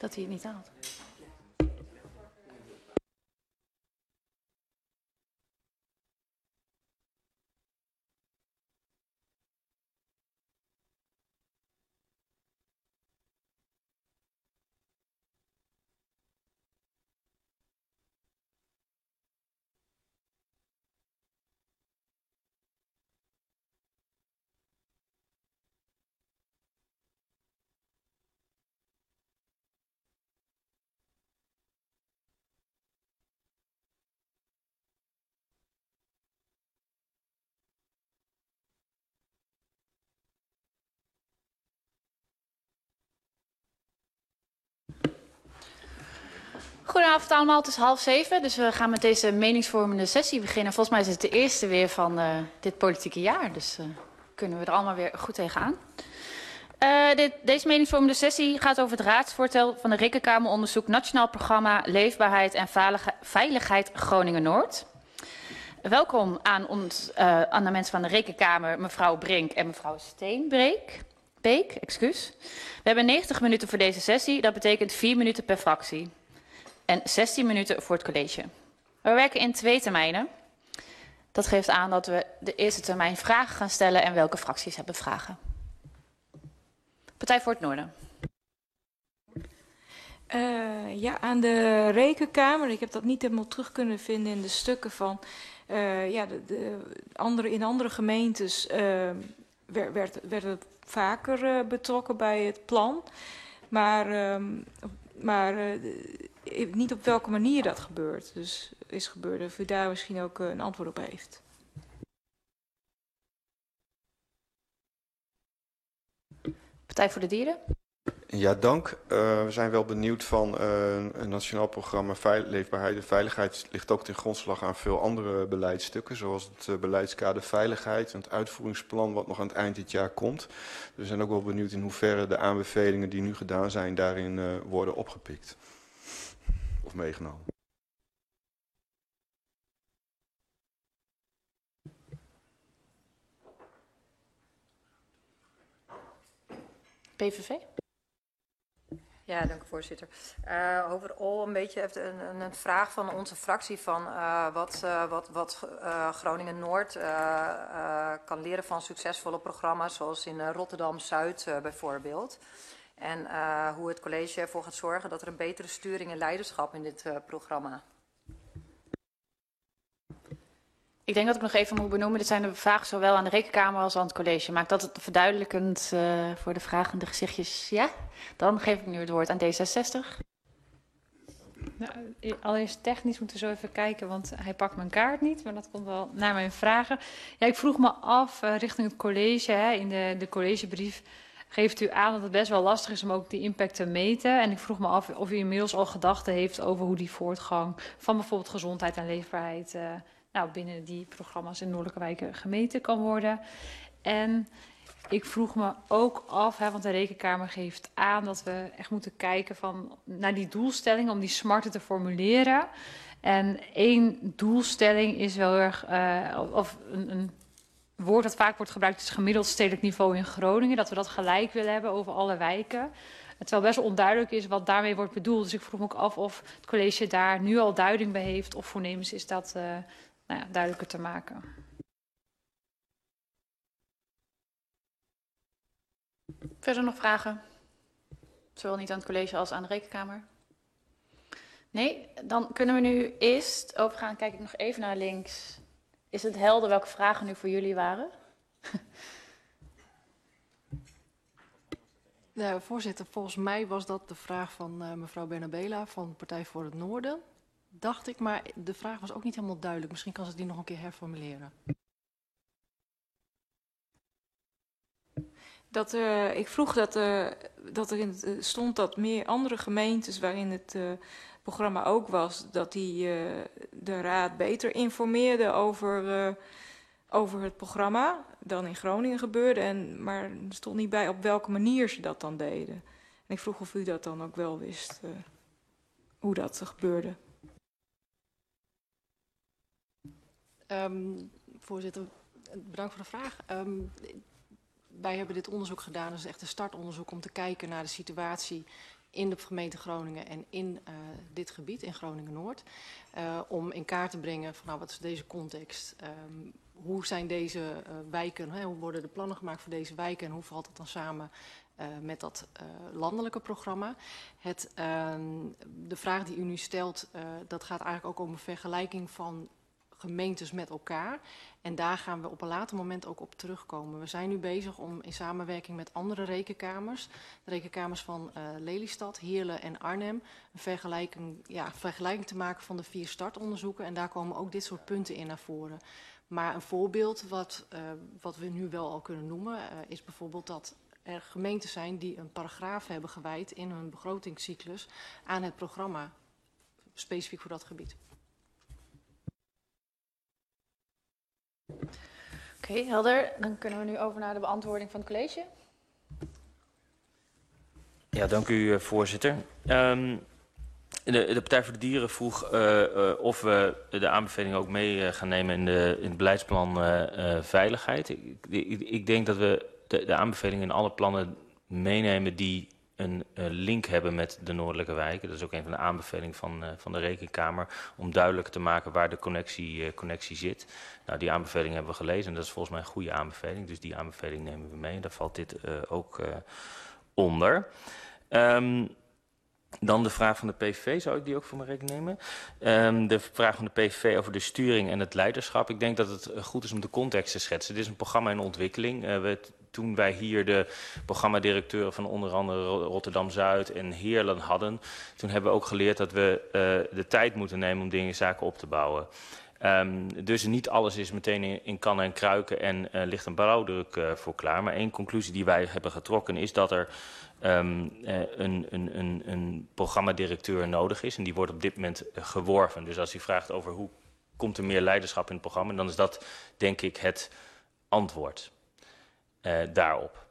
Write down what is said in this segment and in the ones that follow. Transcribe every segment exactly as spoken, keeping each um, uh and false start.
dat hij het niet haalt. Goedenavond allemaal, het is half zeven, dus we gaan met deze meningsvormende sessie beginnen. Volgens mij is het de eerste weer van uh, dit politieke jaar, dus uh, kunnen we er allemaal weer goed tegenaan. Uh, dit, deze meningsvormende sessie gaat over het raadsvoorstel van de Rekenkameronderzoek Nationaal Programma Leefbaarheid en Veiligheid Groningen-Noord. Welkom aan, ons, uh, aan de mensen van de Rekenkamer, mevrouw Brink en mevrouw Steenbeek. Beek, excuus. We hebben negentig minuten voor deze sessie, dat betekent vier minuten per fractie. En zestien minuten voor het college. We werken in twee termijnen. Dat geeft aan dat we de eerste termijn vragen gaan stellen en welke fracties hebben vragen. Partij voor het Noorden. Uh, ja, aan de Rekenkamer. Ik heb dat niet helemaal terug kunnen vinden in de stukken van... Uh, ja, de, de andere, in andere gemeentes uh, werd, werd, werd het vaker uh, betrokken bij het plan. Maar, um, maar uh, niet op welke manier dat gebeurt. Dus is gebeurd. Of u daar misschien ook uh, een antwoord op heeft. Partij voor de Dieren. Ja, dank. Uh, we zijn wel benieuwd van uh, een nationaal programma Veil Leefbaarheid en Veiligheid ligt ook ten grondslag aan veel andere beleidsstukken, zoals het uh, beleidskader Veiligheid en het uitvoeringsplan wat nog aan het eind dit jaar komt. We zijn ook wel benieuwd in hoeverre de aanbevelingen die nu gedaan zijn daarin uh, worden opgepikt of meegenomen. P V V. Ja, dank u voorzitter. Uh, overal een beetje een, een vraag van onze fractie van uh, wat, uh, wat, wat uh, Groningen-Noord uh, uh, kan leren van succesvolle programma's zoals in uh, Rotterdam-Zuid uh, bijvoorbeeld. En uh, hoe het college ervoor gaat zorgen dat er een betere sturing en leiderschap in dit uh, programma. Ik denk dat ik nog even moet benoemen, dit zijn de vragen zowel aan de Rekenkamer als aan het college. Maakt dat het verduidelijkend uh, voor de vragende gezichtjes? Ja? Dan geef ik nu het woord aan D zesenzestig. Nou, allereerst technisch moeten we zo even kijken, want hij pakt mijn kaart niet. Maar dat komt wel naar mijn vragen. Ja, ik vroeg me af uh, richting het college. Hè, in de, de collegebrief geeft u aan dat het best wel lastig is om ook die impact te meten. En ik vroeg me af of u inmiddels al gedachten heeft over hoe die voortgang van bijvoorbeeld gezondheid en leefbaarheid... Uh, Nou, binnen die programma's in Noordelijke Wijken gemeten kan worden. En ik vroeg me ook af, hè, want de Rekenkamer geeft aan dat we echt moeten kijken van, naar die doelstellingen om die smarter te formuleren. En één doelstelling is wel erg, uh, of een, een woord dat vaak wordt gebruikt is gemiddeld stedelijk niveau in Groningen. Dat we dat gelijk willen hebben over alle wijken. Terwijl best wel onduidelijk is wat daarmee wordt bedoeld. Dus ik vroeg me ook af of het college daar nu al duiding bij heeft of voornemens is dat... Uh, Nou ja, duidelijker te maken. Verder nog vragen? Zowel niet aan het college als aan de Rekenkamer? Nee, dan kunnen we nu eerst overgaan. Kijk ik nog even naar links. Is het helder welke vragen nu voor jullie waren? Nou, voorzitter, volgens mij was dat de vraag van uh, mevrouw Bernabela van Partij voor het Noorden. Dacht ik, maar de vraag was ook niet helemaal duidelijk. Misschien kan ze die nog een keer herformuleren. Dat, uh, ik vroeg dat, uh, dat er in het, uh, stond dat meer andere gemeentes waarin het uh, programma ook was, dat die uh, de raad beter informeerde over, uh, over het programma dan in Groningen gebeurde. En, maar er stond niet bij op welke manier ze dat dan deden. En ik vroeg of u dat dan ook wel wist, uh, hoe dat gebeurde. Um, voorzitter, bedankt voor de vraag. Um, wij hebben dit onderzoek gedaan, dat is echt een startonderzoek om te kijken naar de situatie in de gemeente Groningen en in uh, dit gebied, in Groningen-Noord. Uh, om in kaart te brengen van nou, wat is deze context? Um, hoe zijn deze uh, wijken, hè, hoe worden de plannen gemaakt voor deze wijken en hoe valt het dan samen uh, met dat uh, landelijke programma? Het, uh, de vraag die u nu stelt, uh, dat gaat eigenlijk ook om een vergelijking van gemeentes met elkaar. En daar gaan we op een later moment ook op terugkomen. We zijn nu bezig om in samenwerking met andere rekenkamers, de rekenkamers van uh, Lelystad, Heerlen en Arnhem, een vergelijking, ja, vergelijking te maken van de vier startonderzoeken. En daar komen ook dit soort punten in naar voren. Maar een voorbeeld wat, uh, wat we nu wel al kunnen noemen, uh, is bijvoorbeeld dat er gemeenten zijn die een paragraaf hebben gewijd in hun begrotingscyclus aan het programma, specifiek voor dat gebied. Oké, okay, helder. Dan kunnen we nu over naar de beantwoording van het college. Ja, dank u, voorzitter. Um, de, de Partij voor de Dieren vroeg uh, uh, of we de aanbevelingen ook mee uh, gaan nemen in, de, in het beleidsplan uh, uh, veiligheid. Ik, ik, ik denk dat we de, de aanbevelingen in alle plannen meenemen die een uh, link hebben met de noordelijke wijken. Dat is ook een van de aanbevelingen van, uh, van de Rekenkamer, om duidelijk te maken waar de connectie, uh, connectie zit. Nou, die aanbeveling hebben we gelezen en dat is volgens mij een goede aanbeveling. Dus die aanbeveling nemen we mee en daar valt dit uh, ook uh, onder. Um, dan de vraag van de P V V, zou ik die ook voor mijn rekening nemen? Um, de vraag van de P V V over de sturing en het leiderschap. Ik denk dat het goed is om de context te schetsen. Dit is een programma in ontwikkeling. Uh, we Toen wij hier de programmadirecteuren van onder andere Rotterdam-Zuid en Heerlen hadden, toen hebben we ook geleerd dat we uh, de tijd moeten nemen om dingen, zaken op te bouwen. Um, dus niet alles is meteen in, in kannen en kruiken en uh, ligt een blauwdruk uh, voor klaar. Maar één conclusie die wij hebben getrokken is dat er um, uh, een, een, een, een programmadirecteur nodig is. En die wordt op dit moment uh, geworven. Dus als u vraagt over hoe komt er meer leiderschap in het programma, dan is dat denk ik het antwoord. Uh, daarop.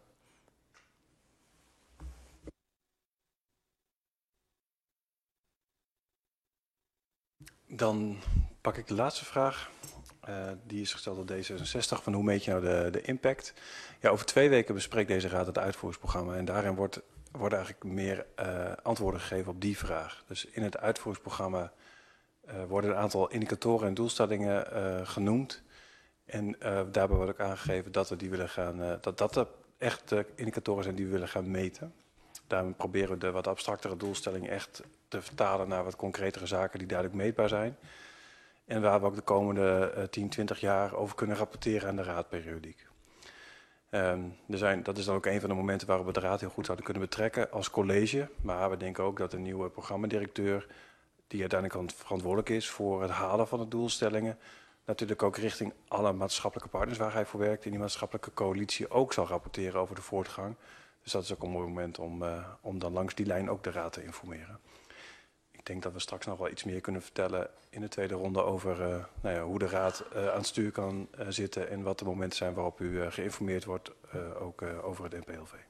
Dan pak ik de laatste vraag. Uh, die is gesteld door D zesenzestig. Van hoe meet je nou de, de impact? Ja, over twee weken bespreekt deze raad het uitvoeringsprogramma. En daarin wordt, worden eigenlijk meer uh, antwoorden gegeven op die vraag. Dus in het uitvoeringsprogramma uh, worden een aantal indicatoren en doelstellingen uh, genoemd. En uh, daarbij wordt ook aangegeven dat we die willen gaan, uh, dat dat de echt de indicatoren zijn die we willen gaan meten. Daarom proberen we de wat abstractere doelstellingen echt te vertalen naar wat concretere zaken die duidelijk meetbaar zijn. En waar we ook de komende uh, tien, twintig jaar over kunnen rapporteren aan de raad periodiek. Um, er zijn, dat is dan ook een van de momenten waarop we de raad heel goed zouden kunnen betrekken als college. Maar we denken ook dat een nieuwe programmadirecteur, die uiteindelijk verantwoordelijk is voor het halen van de doelstellingen, natuurlijk ook richting alle maatschappelijke partners waar hij voor werkt in die maatschappelijke coalitie ook zal rapporteren over de voortgang. Dus dat is ook een mooi moment om, uh, om dan langs die lijn ook de raad te informeren. Ik denk dat we straks nog wel iets meer kunnen vertellen in de tweede ronde over uh, nou ja, hoe de raad uh, aan het stuur kan uh, zitten en wat de momenten zijn waarop u uh, geïnformeerd wordt, uh, ook uh, over het N P L V.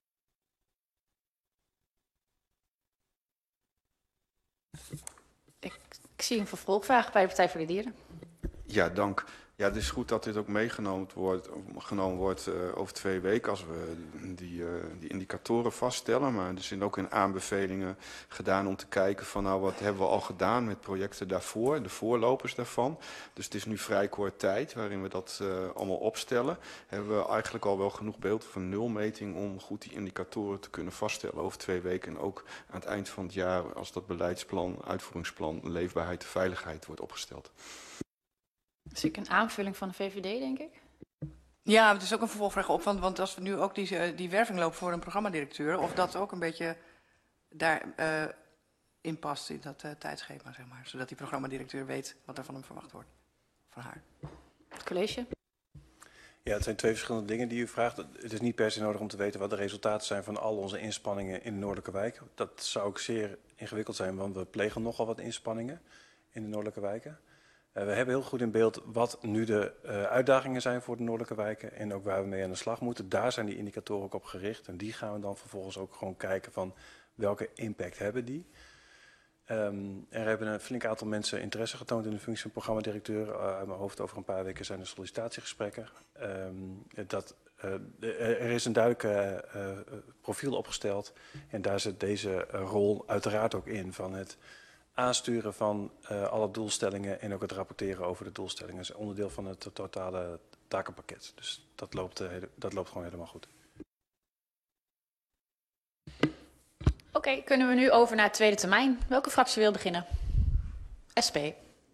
Ik, ik zie een vervolgvraag bij de Partij voor de Dieren. Ja, dank. Ja, het is goed dat dit ook meegenomen wordt, genomen wordt uh, over twee weken als we die, uh, die indicatoren vaststellen. Maar er zijn ook in aanbevelingen gedaan om te kijken van nou wat hebben we al gedaan met projecten daarvoor, de voorlopers daarvan. Dus het is nu vrij kort tijd waarin we dat uh, allemaal opstellen. Hebben we eigenlijk al wel genoeg beeld van nulmeting om goed die indicatoren te kunnen vaststellen over twee weken. En ook aan het eind van het jaar als dat beleidsplan, uitvoeringsplan, leefbaarheid en veiligheid wordt opgesteld. Dus ik een aanvulling van de V V D, denk ik. Ja, het is ook een vervolgvraag op, want, want als we nu ook die, die werving lopen voor een programmadirecteur, of dat ook een beetje daarin uh, in past in dat uh, tijdschema, zeg maar. Zodat die programmadirecteur weet wat er van hem verwacht wordt, van haar. Het college. Ja, het zijn twee verschillende dingen die u vraagt. Het is niet per se nodig om te weten wat de resultaten zijn van al onze inspanningen in de noordelijke wijken. Dat zou ook zeer ingewikkeld zijn, want we plegen nogal wat inspanningen in de noordelijke wijken. Uh, we hebben heel goed in beeld wat nu de uh, uitdagingen zijn voor de noordelijke wijken en ook waar we mee aan de slag moeten. Daar zijn die indicatoren ook op gericht en die gaan we dan vervolgens ook gewoon kijken van welke impact hebben die. Um, er hebben een flink aantal mensen interesse getoond in de functie van programmadirecteur. Uh, uit mijn hoofd over een paar weken zijn er sollicitatiegesprekken. Um, dat Uh, de, er is een duidelijk uh, uh, profiel opgesteld en daar zit deze uh, rol uiteraard ook in van het aansturen van uh, alle doelstellingen en ook het rapporteren over de doelstellingen. Dat is onderdeel van het totale takenpakket. Dus dat loopt, uh, dat loopt gewoon helemaal goed. Oké, okay, kunnen we nu over naar het tweede termijn. Welke fractie wil beginnen? S P.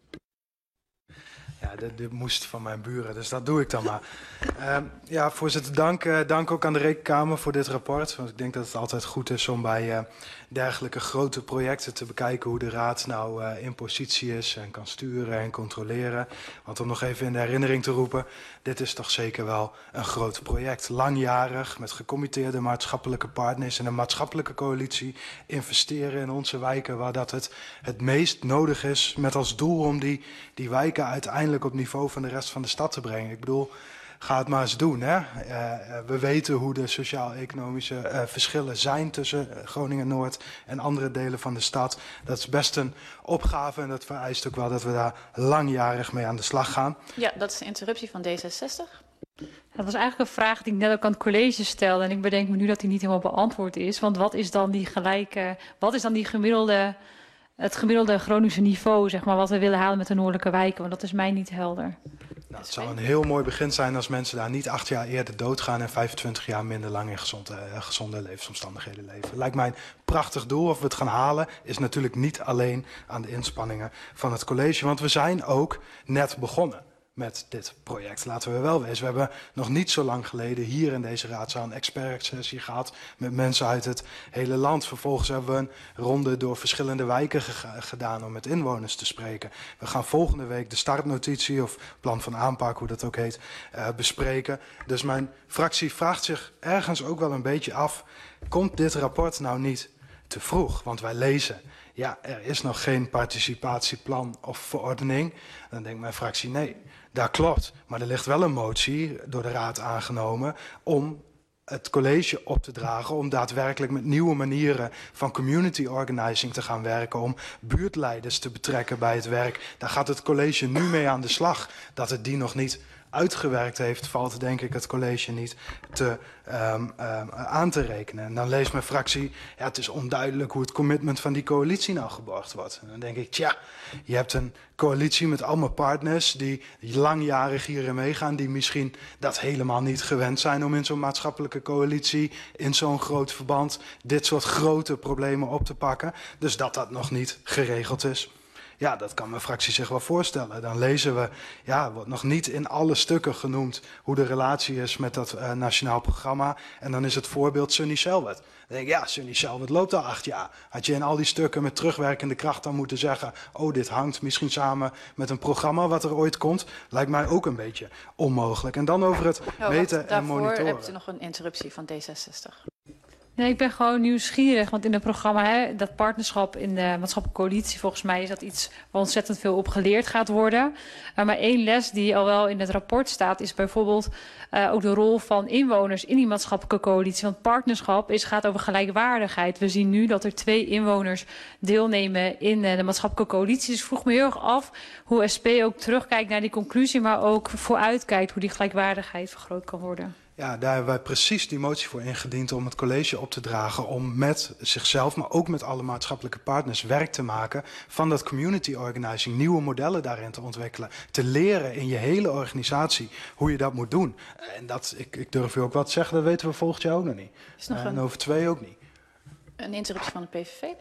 Ja, dit, dit moest van mijn buren, dus dat doe ik dan maar. Uh, ja, voorzitter, dank, uh, dank ook aan de Rekenkamer voor dit rapport. Want ik denk dat het altijd goed is om bij uh, dergelijke grote projecten te bekijken hoe de Raad nou uh, in positie is en kan sturen en controleren. Want om nog even in de herinnering te roepen, dit is toch zeker wel een groot project. Langjarig, met gecommitteerde maatschappelijke partners en een maatschappelijke coalitie. Investeren in onze wijken waar dat het het meest nodig is. Met als doel om die, die wijken uiteindelijk op niveau van de rest van de stad te brengen. Ik bedoel, ga het maar eens doen. Hè? Uh, we weten hoe de sociaal-economische uh, verschillen zijn tussen Groningen-Noord en andere delen van de stad. Dat is best een opgave en dat vereist ook wel dat we daar langjarig mee aan de slag gaan. Ja, dat is de interruptie van D zesenzestig. Dat was eigenlijk een vraag die ik net ook aan het college stelde. En ik bedenk me nu dat die niet helemaal beantwoord is. Want wat is dan die gelijke, wat is dan die gemiddelde, het gemiddelde Groningse niveau, zeg maar, wat we willen halen met de noordelijke wijken? Want dat is mij niet helder. Nou, het zou een heel mooi begin zijn als mensen daar niet acht jaar eerder doodgaan en vijfentwintig jaar minder lang in gezonde, uh, gezonde levensomstandigheden leven. Lijkt mij een prachtig doel. Of we het gaan halen is natuurlijk niet alleen aan de inspanningen van het college. Want we zijn ook net begonnen met dit project. Laten we wel wezen. We hebben nog niet zo lang geleden hier in deze raadzaal een expertsessie gehad met mensen uit het hele land. Vervolgens hebben we een ronde door verschillende wijken ge- gedaan om met inwoners te spreken. We gaan volgende week de startnotitie of plan van aanpak, hoe dat ook heet, uh, bespreken. Dus mijn fractie vraagt zich ergens ook wel een beetje af, komt dit rapport nou niet te vroeg? Want wij lezen, ja, er is nog geen participatieplan of verordening. Dan denkt mijn fractie, nee, dat klopt. Maar er ligt wel een motie door de Raad aangenomen om het college op te dragen om daadwerkelijk met nieuwe manieren van community organizing te gaan werken, om buurtleiders te betrekken bij het werk. Daar gaat het college nu mee aan de slag. Dat het die nog niet uitgewerkt heeft, valt denk ik het college niet te, um, um, aan te rekenen. En dan leest mijn fractie, ja, het is onduidelijk hoe het commitment van die coalitie nou geborgd wordt. En dan denk ik, tja, je hebt een coalitie met allemaal partners die langjarig hierin meegaan, die misschien dat helemaal niet gewend zijn om in zo'n maatschappelijke coalitie, in zo'n groot verband, dit soort grote problemen op te pakken. Dus dat dat nog niet geregeld is. Ja, dat kan mijn fractie zich wel voorstellen. Dan lezen we, ja, wordt nog niet in alle stukken genoemd hoe de relatie is met dat uh, nationaal programma. En dan is het voorbeeld Sunny Selwet. Dan denk ik, ja, Sunny Selwet loopt al acht jaar. Had je in al die stukken met terugwerkende kracht dan moeten zeggen, oh, dit hangt misschien samen met een programma wat er ooit komt. Lijkt mij ook een beetje onmogelijk. En dan over het oh, meten wacht, en monitoren. Daarvoor hebt u nog een interruptie van D zesenzestig. Nee, ik ben gewoon nieuwsgierig, want in het programma, hè, dat partnerschap in de maatschappelijke coalitie, volgens mij is dat iets waar ontzettend veel op geleerd gaat worden. Uh, maar één les die al wel in het rapport staat, is bijvoorbeeld uh, ook de rol van inwoners in die maatschappelijke coalitie. Want partnerschap is, gaat over gelijkwaardigheid. We zien nu dat er twee inwoners deelnemen in uh, de maatschappelijke coalitie. Dus ik vroeg me heel erg af hoe S P ook terugkijkt naar die conclusie, maar ook vooruitkijkt hoe die gelijkwaardigheid vergroot kan worden. Ja, daar hebben wij precies die motie voor ingediend om het college op te dragen om met zichzelf, maar ook met alle maatschappelijke partners werk te maken van dat community organizing, nieuwe modellen daarin te ontwikkelen, te leren in je hele organisatie hoe je dat moet doen. En dat, ik, ik durf u ook wat te zeggen, dat weten we volgend jaar ook nog niet. Is nog en een, over twee ook niet. Een interruptie van de P V V.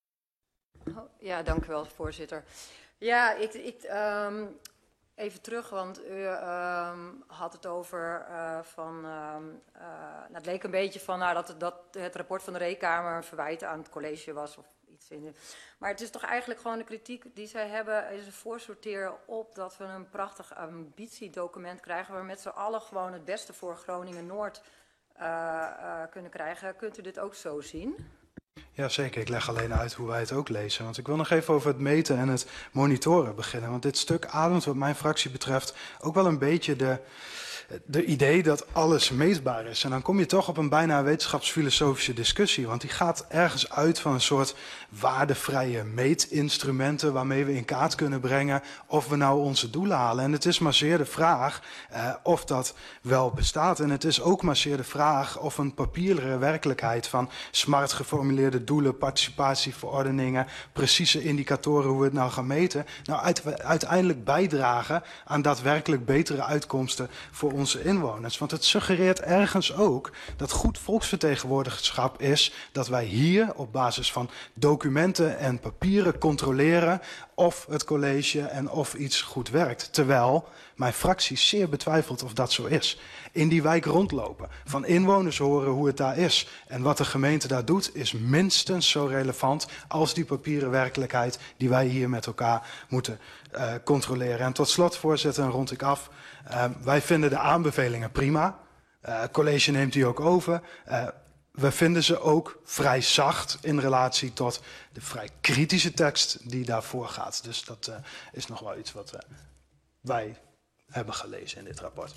Oh, ja, dank u wel, voorzitter. Ja, ik... ik um... Even terug, want u uh, had het over uh, van, uh, uh, nou, het leek een beetje van nou, dat, het, dat het rapport van de Rekenkamer een verwijt aan het college was of iets in de, maar het is toch eigenlijk gewoon de kritiek die zij hebben, is een voorsorteren op dat we een prachtig ambitiedocument krijgen waar we met z'n allen gewoon het beste voor Groningen-Noord uh, uh, kunnen krijgen. Kunt u dit ook zo zien? Ja, zeker. Ik leg alleen uit hoe wij het ook lezen. Want ik wil nog even over het meten en het monitoren beginnen. Want dit stuk ademt wat mijn fractie betreft ook wel een beetje de, de idee dat alles meetbaar is. En dan kom je toch op een bijna wetenschapsfilosofische discussie. Want die gaat ergens uit van een soort waardevrije meetinstrumenten waarmee we in kaart kunnen brengen of we nou onze doelen halen. En het is maar zeer de vraag uh, of dat wel bestaat. En het is ook maar zeer de vraag of een papieren werkelijkheid van smart geformuleerde doelen, participatieverordeningen, precieze indicatoren hoe we het nou gaan meten, nou uit, uiteindelijk bijdragen aan daadwerkelijk betere uitkomsten voor onze inwoners. Want het suggereert ergens ook dat goed volksvertegenwoordigerschap is dat wij hier op basis van documenten en papieren controleren of het college en of iets goed werkt. Terwijl mijn fractie zeer betwijfelt of dat zo is. In die wijk rondlopen, van inwoners horen hoe het daar is en wat de gemeente daar doet, is minstens zo relevant als die papieren werkelijkheid die wij hier met elkaar moeten uh, controleren. En tot slot, voorzitter, en rond ik af. Uh, wij vinden de aanbevelingen prima. Uh, het college neemt die ook over. Uh, we vinden ze ook vrij zacht in relatie tot de vrij kritische tekst die daarvoor gaat. Dus dat uh, is nog wel iets wat uh, wij hebben gelezen in dit rapport.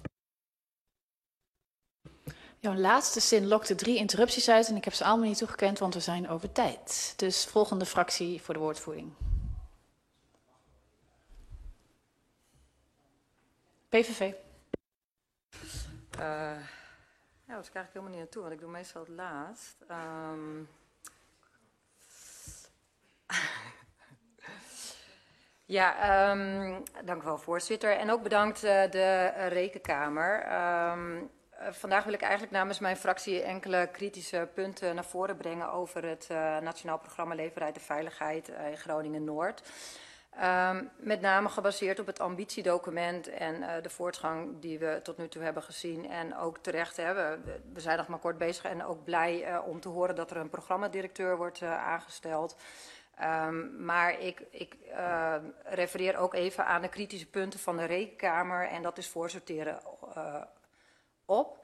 Jouw laatste zin lokte drie interrupties uit en ik heb ze allemaal niet toegekend, want we zijn over tijd. Dus volgende fractie voor de woordvoering. P V V. Uh, ja, dat is eigenlijk helemaal niet naartoe, want ik doe meestal het laatst. Um... ja, um, dank u wel, voorzitter. En ook bedankt uh, de uh, Rekenkamer. Um, uh, vandaag wil ik eigenlijk namens mijn fractie enkele kritische punten naar voren brengen over het uh, Nationaal Programma Leefbaarheid en Veiligheid uh, in Groningen-Noord. Um, met name gebaseerd op het ambitiedocument en uh, de voortgang die we tot nu toe hebben gezien. En ook terecht, hè, we, we zijn nog maar kort bezig en ook blij uh, om te horen dat er een programmadirecteur wordt uh, aangesteld. Um, maar ik, ik uh, refereer ook even aan de kritische punten van de Rekenkamer en dat is voorsorteren uh, op.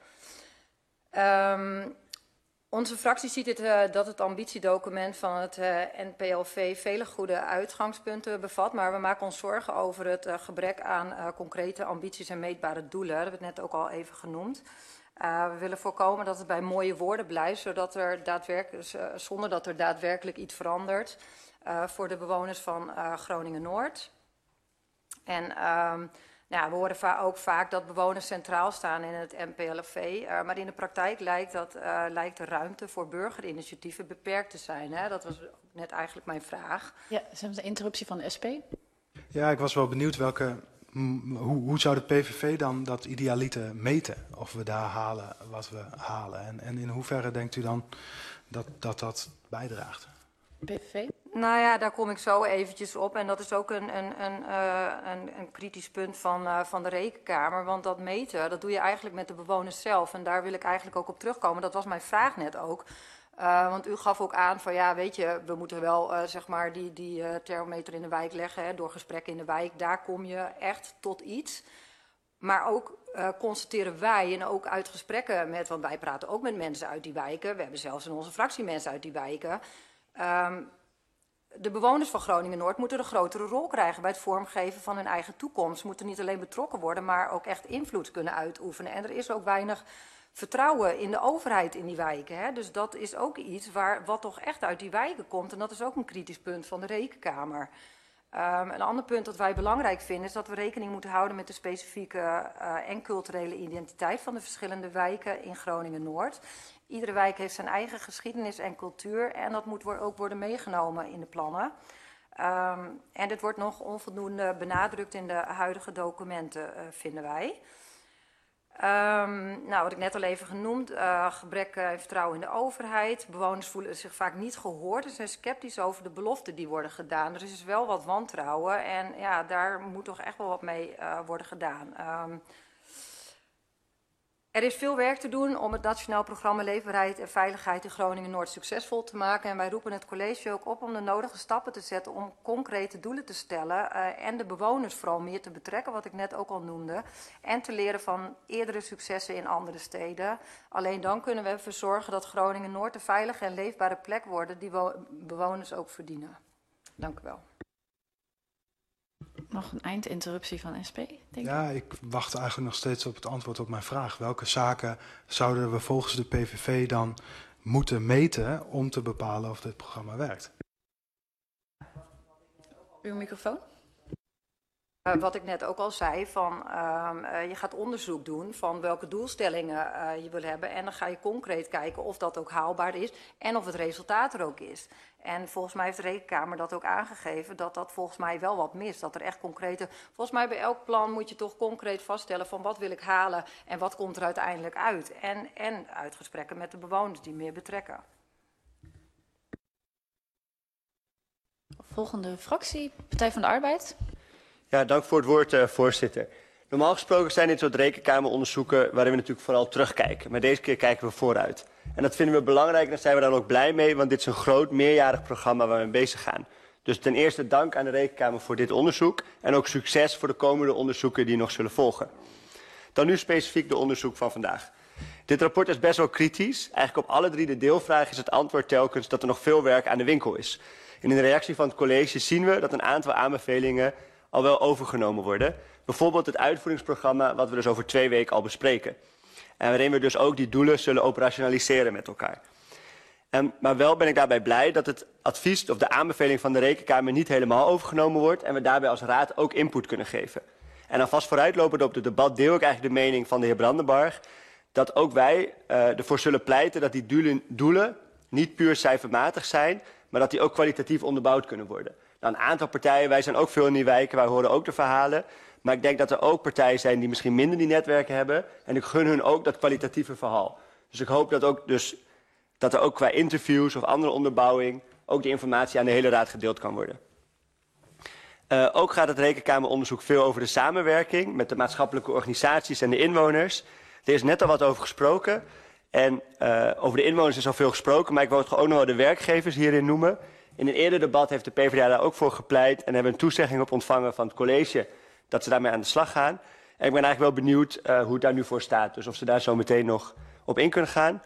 Um, Onze fractie ziet het, uh, dat het ambitiedocument van het uh, N P L V vele goede uitgangspunten bevat, maar we maken ons zorgen over het uh, gebrek aan uh, concrete ambities en meetbare doelen. Dat hebben we het net ook al even genoemd. Uh, we willen voorkomen dat het bij mooie woorden blijft, zodat er daadwerkelijk, uh, zonder dat er daadwerkelijk iets verandert uh, voor de bewoners van uh, Groningen-Noord. En uh, Nou, we horen va ook vaak dat bewoners centraal staan in het N P L V. Uh, maar in de praktijk lijkt, dat, uh, lijkt de ruimte voor burgerinitiatieven beperkt te zijn. Hè? Dat was net eigenlijk mijn vraag. Ja, ze hebben een interruptie van de S P. Ja, ik was wel benieuwd welke, hoe, hoe zou de P V V dan dat idealiter meten? Of we daar halen wat we halen. En, en in hoeverre denkt u dan dat dat, dat bijdraagt? P V V? Nou ja, daar kom ik zo eventjes op. En dat is ook een, een, een, uh, een, een kritisch punt van, uh, van de Rekenkamer. Want dat meten, dat doe je eigenlijk met de bewoners zelf. En daar wil ik eigenlijk ook op terugkomen. Dat was mijn vraag net ook. Uh, want u gaf ook aan van ja, weet je, we moeten wel uh, zeg maar die, die uh, thermometer in de wijk leggen. Hè, door gesprekken in de wijk, daar kom je echt tot iets. Maar ook uh, constateren wij en ook uit gesprekken met, want wij praten ook met mensen uit die wijken. We hebben zelfs in onze fractie mensen uit die wijken. Um, De bewoners van Groningen-Noord moeten een grotere rol krijgen bij het vormgeven van hun eigen toekomst. Ze moeten niet alleen betrokken worden, maar ook echt invloed kunnen uitoefenen. En er is ook weinig vertrouwen in de overheid in die wijken. Hè? Dus dat is ook iets waar, wat toch echt uit die wijken komt. En dat is ook een kritisch punt van de Rekenkamer. Um, een ander punt dat wij belangrijk vinden is dat we rekening moeten houden met de specifieke uh, en culturele identiteit van de verschillende wijken in Groningen-Noord. Iedere wijk heeft zijn eigen geschiedenis en cultuur en dat moet ook worden meegenomen in de plannen. Um, en dit wordt nog onvoldoende benadrukt in de huidige documenten, uh, vinden wij. Um, nou, wat ik net al even genoemd, uh, gebrek aan uh, vertrouwen in de overheid. Bewoners voelen zich vaak niet gehoord en zijn sceptisch over de beloften die worden gedaan. Er is wel wat wantrouwen en ja, daar moet toch echt wel wat mee uh, worden gedaan. Um, Er is veel werk te doen om het Nationaal Programma Leefbaarheid en Veiligheid in Groningen-Noord succesvol te maken. En wij roepen het college ook op om de nodige stappen te zetten om concrete doelen te stellen. Uh, en de bewoners vooral meer te betrekken, wat ik net ook al noemde. En te leren van eerdere successen in andere steden. Alleen dan kunnen we ervoor zorgen dat Groningen-Noord een veilige en leefbare plek wordt die bewoners ook verdienen. Dank u wel. Nog een eindinterruptie van S P, denk ik. Ja, ik wacht eigenlijk nog steeds op het antwoord op mijn vraag. Welke zaken zouden we volgens de P V V dan moeten meten om te bepalen of dit programma werkt? Uw microfoon? Uh, wat ik net ook al zei, van, uh, uh, je gaat onderzoek doen van welke doelstellingen uh, je wil hebben. En dan ga je concreet kijken of dat ook haalbaar is en of het resultaat er ook is. En volgens mij heeft de Rekenkamer dat ook aangegeven, dat dat volgens mij wel wat mist. Dat er echt concrete, volgens mij bij elk plan moet je toch concreet vaststellen van wat wil ik halen en wat komt er uiteindelijk uit. En, en uit gesprekken met de bewoners die meer betrekken. Volgende fractie, Partij van de Arbeid. Ja, dank voor het woord, uh, voorzitter. Normaal gesproken zijn dit soort rekenkameronderzoeken waarin we natuurlijk vooral terugkijken. Maar deze keer kijken we vooruit. En dat vinden we belangrijk en daar zijn we dan ook blij mee, want dit is een groot meerjarig programma waar we mee bezig gaan. Dus ten eerste dank aan de Rekenkamer voor dit onderzoek en ook succes voor de komende onderzoeken die nog zullen volgen. Dan nu specifiek de onderzoek van vandaag. Dit rapport is best wel kritisch. Eigenlijk op alle drie de deelvragen is het antwoord telkens dat er nog veel werk aan de winkel is. En in de reactie van het college zien we dat een aantal aanbevelingen al wel overgenomen worden. Bijvoorbeeld het uitvoeringsprogramma wat we dus over twee weken al bespreken. En waarin we dus ook die doelen zullen operationaliseren met elkaar. En, maar wel ben ik daarbij blij dat het advies of de aanbeveling van de Rekenkamer niet helemaal overgenomen wordt. En we daarbij als raad ook input kunnen geven. En alvast vooruitlopend op het debat deel ik eigenlijk de mening van de heer Brandenburg. Dat ook wij uh, ervoor zullen pleiten dat die doelen, doelen niet puur cijfermatig zijn. Maar dat die ook kwalitatief onderbouwd kunnen worden. Nou, een aantal partijen, wij zijn ook veel in die wijken, wij horen ook de verhalen. Maar ik denk dat er ook partijen zijn die misschien minder die netwerken hebben. En ik gun hun ook dat kwalitatieve verhaal. Dus ik hoop dat, ook dus, dat er ook qua interviews of andere onderbouwing ook die informatie aan de hele raad gedeeld kan worden. Uh, ook gaat het Rekenkameronderzoek veel over de samenwerking met de maatschappelijke organisaties en de inwoners. Er is net al wat over gesproken. En uh, over de inwoners is al veel gesproken, maar ik wil ook nog wel de werkgevers hierin noemen. In een eerder debat heeft de P v d A daar ook voor gepleit en hebben een toezegging op ontvangen van het college dat ze daarmee aan de slag gaan. En ik ben eigenlijk wel benieuwd uh, hoe het daar nu voor staat, dus of ze daar zo meteen nog op in kunnen gaan.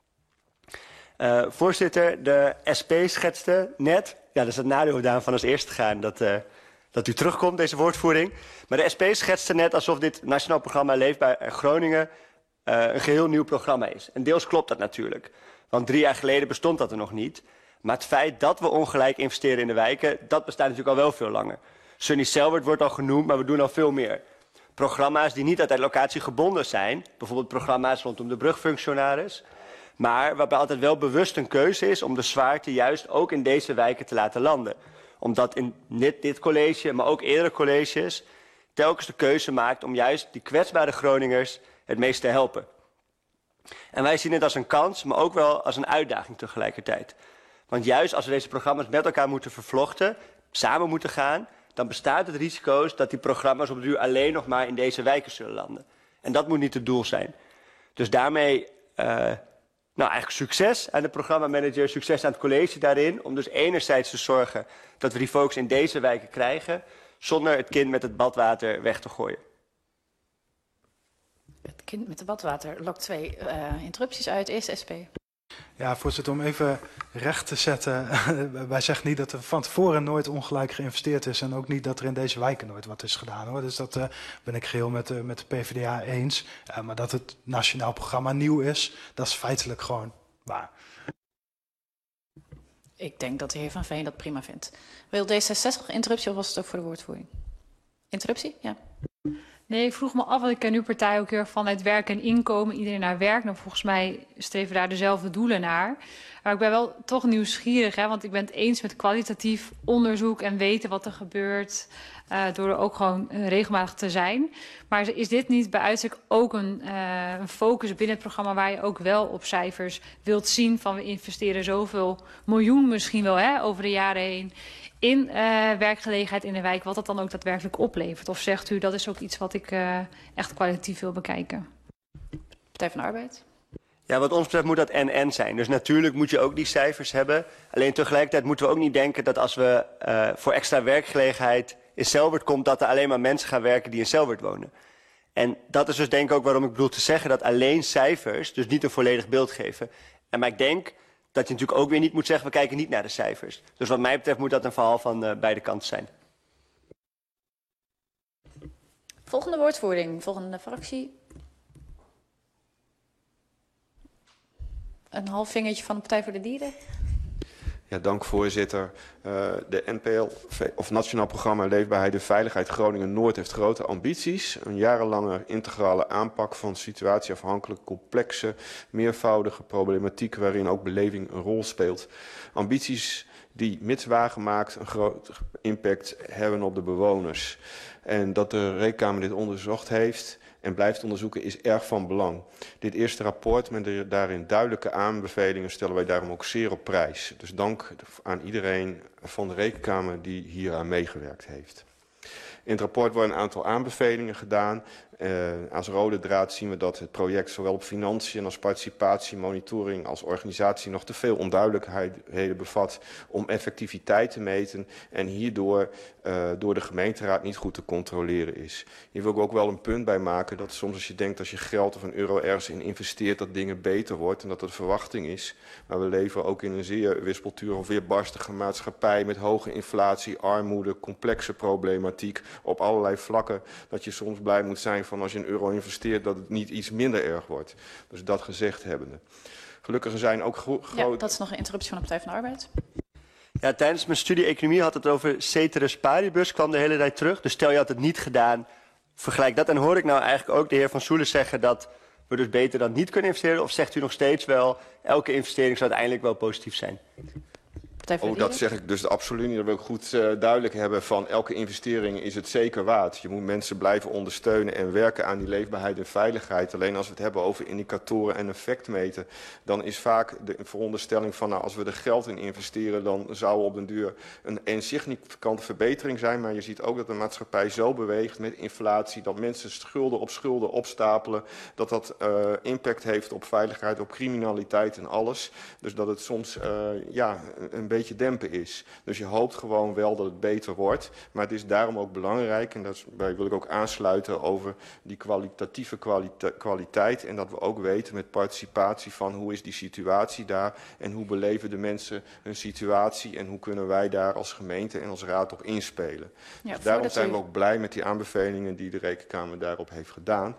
Uh, voorzitter, de S P schetste net, ja dat is het nadeel gedaan van als eerste te gaan, dat, uh, dat u terugkomt, deze woordvoering. Maar de S P schetste net alsof dit Nationaal Programma Leefbaar Groningen uh, een geheel nieuw programma is. En deels klopt dat natuurlijk, want drie jaar geleden bestond dat er nog niet. Maar het feit dat we ongelijk investeren in de wijken, dat bestaat natuurlijk al wel veel langer. Sunny Selwert wordt al genoemd, maar we doen al veel meer. Programma's die niet altijd locatie gebonden zijn, bijvoorbeeld programma's rondom de brugfunctionaris, maar waarbij altijd wel bewust een keuze is om de zwaarte juist ook in deze wijken te laten landen. Omdat in dit, dit college, maar ook eerdere colleges, telkens de keuze maakt om juist die kwetsbare Groningers het meest te helpen. En wij zien het als een kans, maar ook wel als een uitdaging tegelijkertijd. Want juist als we deze programma's met elkaar moeten vervlochten, samen moeten gaan, dan bestaat het risico dat die programma's op de duur alleen nog maar in deze wijken zullen landen. En dat moet niet het doel zijn. Dus daarmee, uh, nou eigenlijk succes aan de programmamanager, succes aan het college daarin, om dus enerzijds te zorgen dat we die focus in deze wijken krijgen, zonder het kind met het badwater weg te gooien. Het kind met het badwater lokt twee uh, interrupties uit. Eerst S P. Ja, voorzitter, om even recht te zetten. Wij zeggen niet dat er van tevoren nooit ongelijk geïnvesteerd is en ook niet dat er in deze wijken nooit wat is gedaan, hoor. Dus dat uh, ben ik geheel met, uh, met de P v d A eens. Uh, maar dat het nationaal programma nieuw is, dat is feitelijk gewoon waar. Ik denk dat de heer Van Veen dat prima vindt. Wil D zesenzestig interruptie of was het ook voor de woordvoering? Interruptie? Ja. Nee, ik vroeg me af, want ik ken uw partij ook heel erg vanuit werk en inkomen. Iedereen naar werk. Nou, volgens mij streven daar dezelfde doelen naar. Maar ik ben wel toch nieuwsgierig, hè, want ik ben het eens met kwalitatief onderzoek en weten wat er gebeurt. Uh, door er ook gewoon uh, regelmatig te zijn. Maar is dit niet bij uitstek ook een, uh, een focus binnen het programma waar je ook wel op cijfers wilt zien van we investeren zoveel miljoen misschien wel hè, over de jaren heen in uh, werkgelegenheid in de wijk, wat dat dan ook daadwerkelijk oplevert? Of zegt u dat is ook iets wat ik uh, echt kwalitatief wil bekijken? Partij van de Arbeid. Ja, wat ons betreft moet dat en-en zijn. Dus natuurlijk moet je ook die cijfers hebben. Alleen tegelijkertijd moeten we ook niet denken dat als we uh, voor extra werkgelegenheid in Selwert komt, dat er alleen maar mensen gaan werken die in Selwert wonen. En dat is dus denk ik ook waarom ik bedoel te zeggen dat alleen cijfers dus niet een volledig beeld geven. En maar ik denk dat je natuurlijk ook weer niet moet zeggen, we kijken niet naar de cijfers. Dus wat mij betreft moet dat een verhaal van uh, beide kanten zijn. Volgende woordvoering, volgende fractie. Een half vingertje van de Partij voor de Dieren. Ja, dank voorzitter. Uh, de N P L, of Nationaal Programma Leefbaarheid en Veiligheid Groningen-Noord heeft grote ambities. Een jarenlange integrale aanpak van situatieafhankelijk complexe, meervoudige problematiek waarin ook beleving een rol speelt. Ambities die mits waargemaakt een groot impact hebben op de bewoners. En dat de Rekenkamer dit onderzocht heeft en blijft onderzoeken is erg van belang. Dit eerste rapport met de daarin duidelijke aanbevelingen stellen wij daarom ook zeer op prijs. Dus dank aan iedereen van de Rekenkamer die hier aan meegewerkt heeft. In het rapport worden een aantal aanbevelingen gedaan. Uh, als rode draad zien we dat het project zowel op financiën als participatie, monitoring als organisatie nog te veel onduidelijkheden bevat om effectiviteit te meten en hierdoor uh, door de gemeenteraad niet goed te controleren is. Hier wil ik ook wel een punt bij maken dat soms als je denkt als je geld of een euro ergens in investeert dat dingen beter wordt en dat dat de verwachting is. Maar we leven ook in een zeer wispelturig of weerbarstige maatschappij met hoge inflatie, armoede, complexe problematiek op allerlei vlakken dat je soms blij moet zijn van als je een euro investeert dat het niet iets minder erg wordt. Dus dat gezegd hebbende. Gelukkig zijn ook grote... Ja, dat is nog een interruptie van de Partij van de Arbeid. Ja, tijdens mijn studie economie had het over ceteris paribus, kwam de hele tijd terug. Dus stel je had het niet gedaan, vergelijk dat. En hoor ik nou eigenlijk ook de heer Van Soelen zeggen dat we dus beter dan niet kunnen investeren? Of zegt u nog steeds wel, elke investering zou uiteindelijk wel positief zijn? Oh, dat zeg ik dus absoluut niet. Dat wil ik goed uh, duidelijk hebben van elke investering is het zeker waard. Je moet mensen blijven ondersteunen en werken aan die leefbaarheid en veiligheid. Alleen als we het hebben over indicatoren en effect meten, dan is vaak de veronderstelling van nou, als we er geld in investeren, dan zou op den duur een insignificante verbetering zijn. Maar je ziet ook dat de maatschappij zo beweegt met inflatie, dat mensen schulden op schulden opstapelen, dat dat uh, impact heeft op veiligheid, op criminaliteit en alles. Dus dat het soms uh, ja, een beetje dempen is. Dus je hoopt gewoon wel dat het beter wordt. Maar het is daarom ook belangrijk, en daarbij wil ik ook aansluiten over die kwalitatieve kwalite kwaliteit. En dat we ook weten met participatie van hoe is die situatie daar en hoe beleven de mensen hun situatie en hoe kunnen wij daar als gemeente en als raad op inspelen. Ja, dus daarom zijn we ook blij met die aanbevelingen die de Rekenkamer daarop heeft gedaan.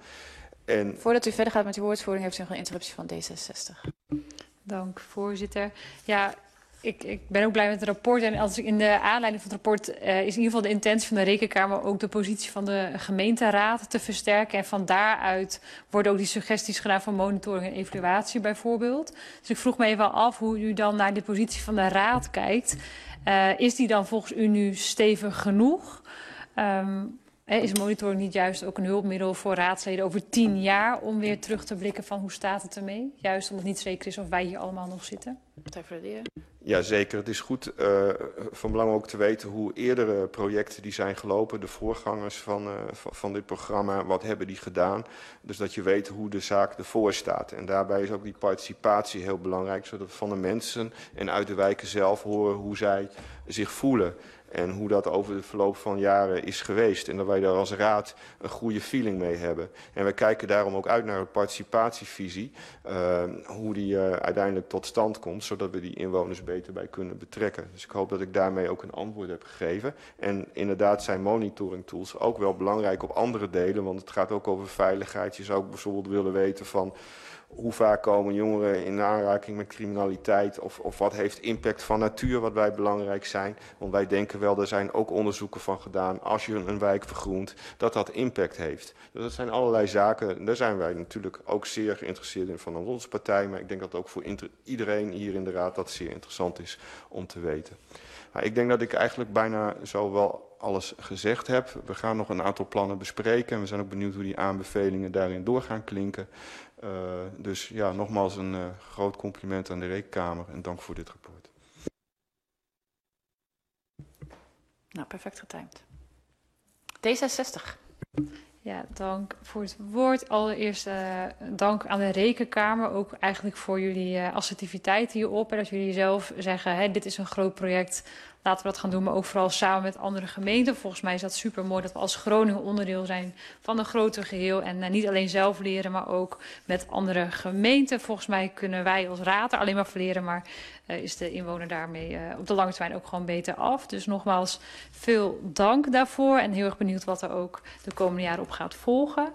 En voordat u verder gaat met uw woordvoering heeft u nog een interruptie van D zesenzestig. Dank, voorzitter. Ja, Ik, ik ben ook blij met het rapport. En als ik in de aanleiding van het rapport uh, is in ieder geval de intentie van de Rekenkamer ook de positie van de gemeenteraad te versterken. En van daaruit worden ook die suggesties gedaan van monitoring en evaluatie bijvoorbeeld. Dus ik vroeg me even af hoe u dan naar de positie van de raad kijkt. Uh, is die dan volgens u nu stevig genoeg? Um, Is monitoring niet juist ook een hulpmiddel voor raadsleden over tien jaar om weer terug te blikken van hoe staat het ermee? Juist omdat het niet zeker is of wij hier allemaal nog zitten. Partij voor de Dieren. Ja, zeker. Het is goed uh, van belang ook te weten hoe eerdere projecten die zijn gelopen, de voorgangers van, uh, van, van dit programma, wat hebben die gedaan. Dus dat je weet hoe de zaak ervoor staat. En daarbij is ook die participatie heel belangrijk, zodat we van de mensen en uit de wijken zelf horen hoe zij zich voelen. En hoe dat over de verloop van jaren is geweest. En dat wij daar als raad een goede feeling mee hebben. En wij kijken daarom ook uit naar een participatievisie. Uh, hoe die uh, uiteindelijk tot stand komt. Zodat we die inwoners beter bij kunnen betrekken. Dus ik hoop dat ik daarmee ook een antwoord heb gegeven. En inderdaad zijn monitoring tools ook wel belangrijk op andere delen. Want het gaat ook over veiligheid. Je zou ook bijvoorbeeld willen weten van hoe vaak komen jongeren in aanraking met criminaliteit of, of wat heeft impact van natuur wat wij belangrijk zijn. Want wij denken wel, er zijn ook onderzoeken van gedaan, als je een wijk vergroent, dat dat impact heeft. Dus dat zijn allerlei zaken, daar zijn wij natuurlijk ook zeer geïnteresseerd in van onze partij, maar ik denk dat ook voor iedereen hier in de raad dat zeer interessant is om te weten. Maar ik denk dat ik eigenlijk bijna zo wel alles gezegd heb. We gaan nog een aantal plannen bespreken en we zijn ook benieuwd hoe die aanbevelingen daarin door gaan klinken. Uh, dus ja, nogmaals een uh, groot compliment aan de Rekenkamer en dank voor dit rapport. Nou, perfect getimed. D zesenzestig. Ja, dank voor het woord. Allereerst uh, dank aan de Rekenkamer, ook eigenlijk voor jullie uh, assertiviteit hierop. En dat jullie zelf zeggen, hè, dit is een groot project, laten we dat gaan doen, maar ook vooral samen met andere gemeenten. Volgens mij is dat super mooi dat we als Groningen onderdeel zijn van een groter geheel. En uh, niet alleen zelf leren, maar ook met andere gemeenten. Volgens mij kunnen wij als raad er alleen maar voor leren, maar uh, is de inwoner daarmee uh, op de lange termijn ook gewoon beter af. Dus nogmaals, veel dank daarvoor en heel erg benieuwd wat er ook de komende jaren op gaat volgen.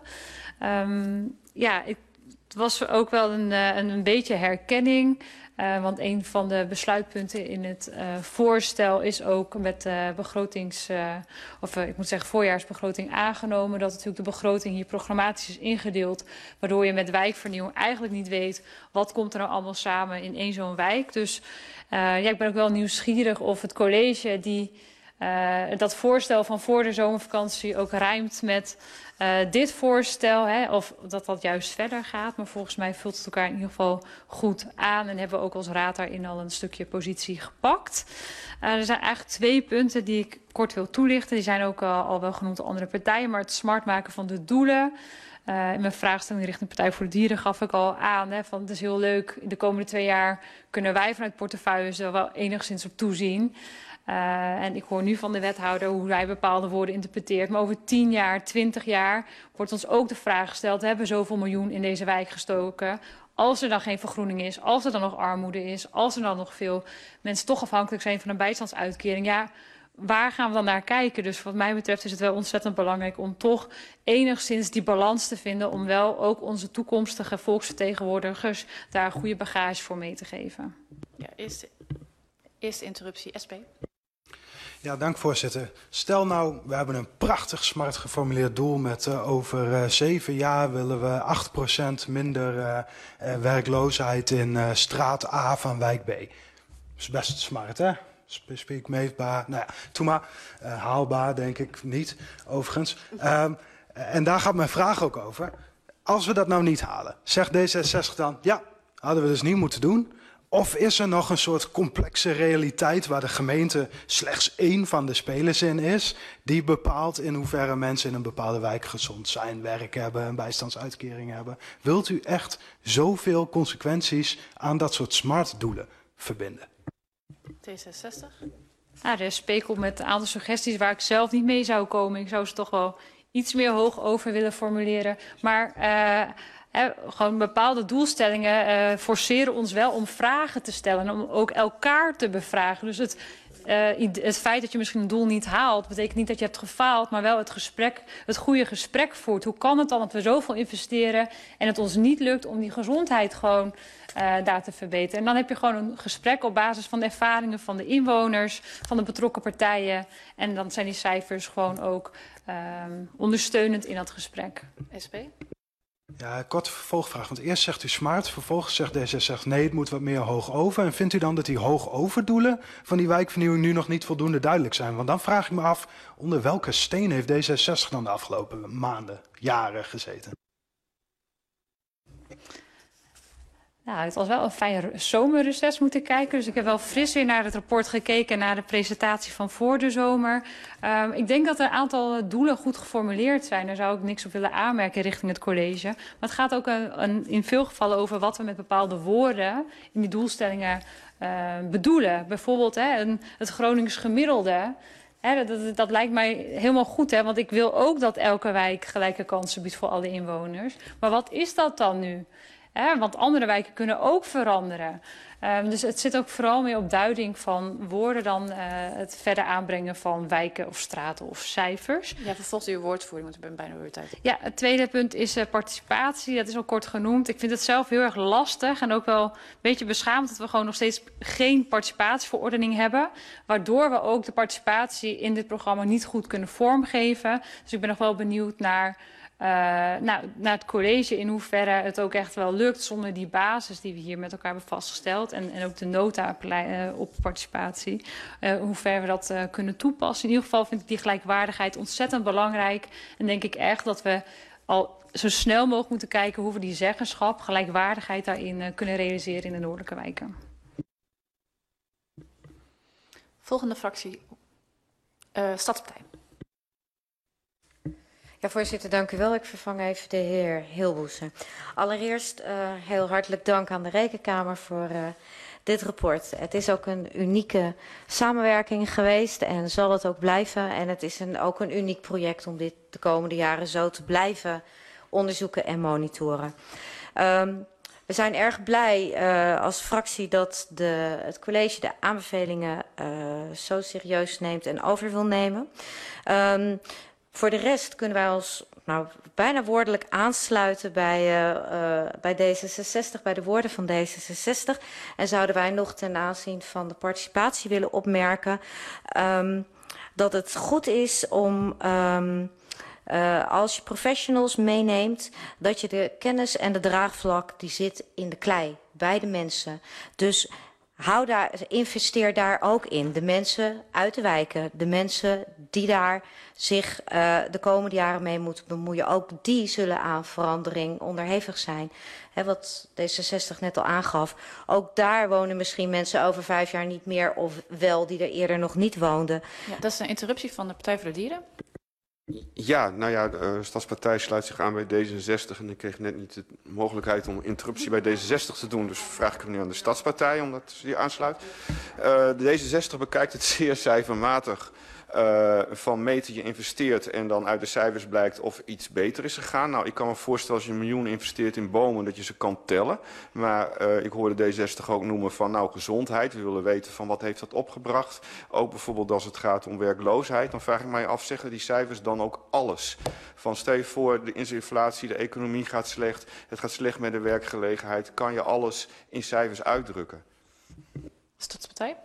Um, ja, ik, het was ook wel een, een, een beetje herkenning. Uh, want een van de besluitpunten in het uh, voorstel is ook met de begrotings, uh, of uh, ik moet zeggen voorjaarsbegroting aangenomen, dat natuurlijk de begroting hier programmatisch is ingedeeld, waardoor je met wijkvernieuwing eigenlijk niet weet wat komt er nou allemaal samen in één zo'n wijk. Dus uh, ja, ik ben ook wel nieuwsgierig of het college die uh, dat voorstel van voor de zomervakantie ook rijmt met Uh, dit voorstel, hè, of dat dat juist verder gaat. Maar volgens mij vult het elkaar in ieder geval goed aan. En hebben we ook als raad daarin al een stukje positie gepakt. Uh, er zijn eigenlijk twee punten die ik kort wil toelichten. Die zijn ook uh, al wel genoemd door andere partijen. Maar het smart maken van de doelen. Uh, in mijn vraagstelling richting Partij voor de Dieren gaf ik al aan. Hè, van het is heel leuk, de komende twee jaar kunnen wij vanuit portefeuilles er wel enigszins op toezien. Uh, en ik hoor nu van de wethouder hoe hij bepaalde woorden interpreteert. Maar over tien jaar, twintig jaar wordt ons ook de vraag gesteld, we hebben zoveel miljoen in deze wijk gestoken. Als er dan geen vergroening is, als er dan nog armoede is, als er dan nog veel mensen toch afhankelijk zijn van een bijstandsuitkering. Ja, waar gaan we dan naar kijken? Dus wat mij betreft is het wel ontzettend belangrijk om toch enigszins die balans te vinden. Om wel ook onze toekomstige volksvertegenwoordigers daar een goede bagage voor mee te geven. Ja, eerste, eerste interruptie, S P. Ja, dank voorzitter. Stel nou, we hebben een prachtig smart geformuleerd doel met uh, over uh, zeven jaar willen we acht procent minder uh, uh, werkloosheid in uh, straat A van wijk B. Dat is best smart, hè? Specifiek meetbaar, nou ja, toen maar. Uh, haalbaar denk ik niet, overigens. Um, en daar gaat mijn vraag ook over. Als we dat nou niet halen, zegt D zesenzestig dan, ja, hadden we dus niet moeten doen. Of is er nog een soort complexe realiteit waar de gemeente slechts één van de spelers in is, die bepaalt in hoeverre mensen in een bepaalde wijk gezond zijn, werk hebben, een bijstandsuitkering hebben? Wilt u echt zoveel consequenties aan dat soort smart-doelen verbinden? D zesenzestig. Nou, de S P komt met een aantal suggesties waar ik zelf niet mee zou komen. Ik zou ze toch wel iets meer hoog over willen formuleren. Maar uh, He, gewoon bepaalde doelstellingen uh, forceren ons wel om vragen te stellen. Om ook elkaar te bevragen. Dus het, uh, het feit dat je misschien een doel niet haalt, betekent niet dat je hebt gefaald, maar wel het gesprek, het goede gesprek voert. Hoe kan het dan dat we zoveel investeren en het ons niet lukt om die gezondheid gewoon uh, daar te verbeteren? En dan heb je gewoon een gesprek op basis van de ervaringen van de inwoners, van de betrokken partijen. En dan zijn die cijfers gewoon ook uh, ondersteunend in dat gesprek. S P? Ja, korte vervolgvraag. Want eerst zegt u smart, vervolgens zegt D zesenzestig nee, het moet wat meer hoog over. En vindt u dan dat die hoog overdoelen van die wijkvernieuwing nu nog niet voldoende duidelijk zijn? Want dan vraag ik me af, onder welke steen heeft D zesenzestig dan de afgelopen maanden, jaren gezeten? Nou, het was wel een fijn zomerreces moeten kijken. Dus ik heb wel fris weer naar het rapport gekeken, naar de presentatie van voor de zomer. Um, ik denk dat er een aantal doelen goed geformuleerd zijn. Daar zou ik niks op willen aanmerken richting het college. Maar het gaat ook een, een, in veel gevallen over wat we met bepaalde woorden in die doelstellingen uh, bedoelen. Bijvoorbeeld hè, een, het Gronings gemiddelde. Hè, dat, dat, dat lijkt mij helemaal goed, hè, want ik wil ook dat elke wijk gelijke kansen biedt voor alle inwoners. Maar wat is dat dan nu? He, want andere wijken kunnen ook veranderen. Um, dus het zit ook vooral meer op duiding van woorden dan uh, het verder aanbrengen van wijken of straten of cijfers. Ja, vervolgens uw woordvoering, want ik ben bijna weer tijd. Ja, het tweede punt is uh, participatie. Dat is al kort genoemd. Ik vind het zelf heel erg lastig en ook wel een beetje beschamend dat we gewoon nog steeds geen participatieverordening hebben. Waardoor we ook de participatie in dit programma niet goed kunnen vormgeven. Dus ik ben nog wel benieuwd naar Uh, nou, naar het college in hoeverre het ook echt wel lukt zonder die basis die we hier met elkaar hebben vastgesteld en, en ook de nota uh, op participatie, uh, hoe ver we dat uh, kunnen toepassen. In ieder geval vind ik die gelijkwaardigheid ontzettend belangrijk en denk ik echt dat we al zo snel mogelijk moeten kijken hoe we die zeggenschap, gelijkwaardigheid daarin uh, kunnen realiseren in de noordelijke wijken. Volgende fractie, uh, Stadspartij. Ja, voorzitter, dank u wel. Ik vervang even de heer Hilboesen. Allereerst uh, heel hartelijk dank aan de Rekenkamer voor uh, dit rapport. Het is ook een unieke samenwerking geweest en zal het ook blijven. En het is een, ook een uniek project om dit de komende jaren zo te blijven onderzoeken en monitoren. Um, we zijn erg blij uh, als fractie dat de, het college de aanbevelingen uh, zo serieus neemt en over wil nemen. Um, voor de rest kunnen wij ons nou, bijna woordelijk aansluiten bij, uh, uh, bij D zesenzestig, bij de woorden van D zesenzestig. En zouden wij nog ten aanzien van de participatie willen opmerken um, dat het goed is om um, Uh, als je professionals meeneemt, dat je de kennis en de draagvlak die zit in de klei, bij de mensen. Dus hou daar, investeer daar ook in. De mensen uit de wijken, de mensen die daar zich uh, de komende jaren mee moeten bemoeien, ook die zullen aan verandering onderhevig zijn. He, wat D zesenzestig net al aangaf, ook daar wonen misschien mensen over vijf jaar niet meer, of wel die er eerder nog niet woonden. Ja, dat is een interruptie van de Partij voor de Dieren. Ja, nou ja, de Stadspartij sluit zich aan bij D zesenzestig en ik kreeg net niet de mogelijkheid om interruptie bij D zesenzestig te doen. Dus vraag ik hem nu aan de Stadspartij omdat ze die aansluit. Uh, de D zesenzestig bekijkt het zeer cijfermatig. Uh, van meten je investeert en dan uit de cijfers blijkt of iets beter is gegaan. Nou, ik kan me voorstellen als je een miljoen investeert in bomen dat je ze kan tellen. Maar uh, ik hoorde D zesenzestig ook noemen van nou gezondheid. We willen weten van wat heeft dat opgebracht. Ook bijvoorbeeld als het gaat om werkloosheid. Dan vraag ik mij af, zeggen die cijfers dan ook alles? Van stel je voor, de inflatie, de economie gaat slecht. Het gaat slecht met de werkgelegenheid. Kan je alles in cijfers uitdrukken? Stadspartij?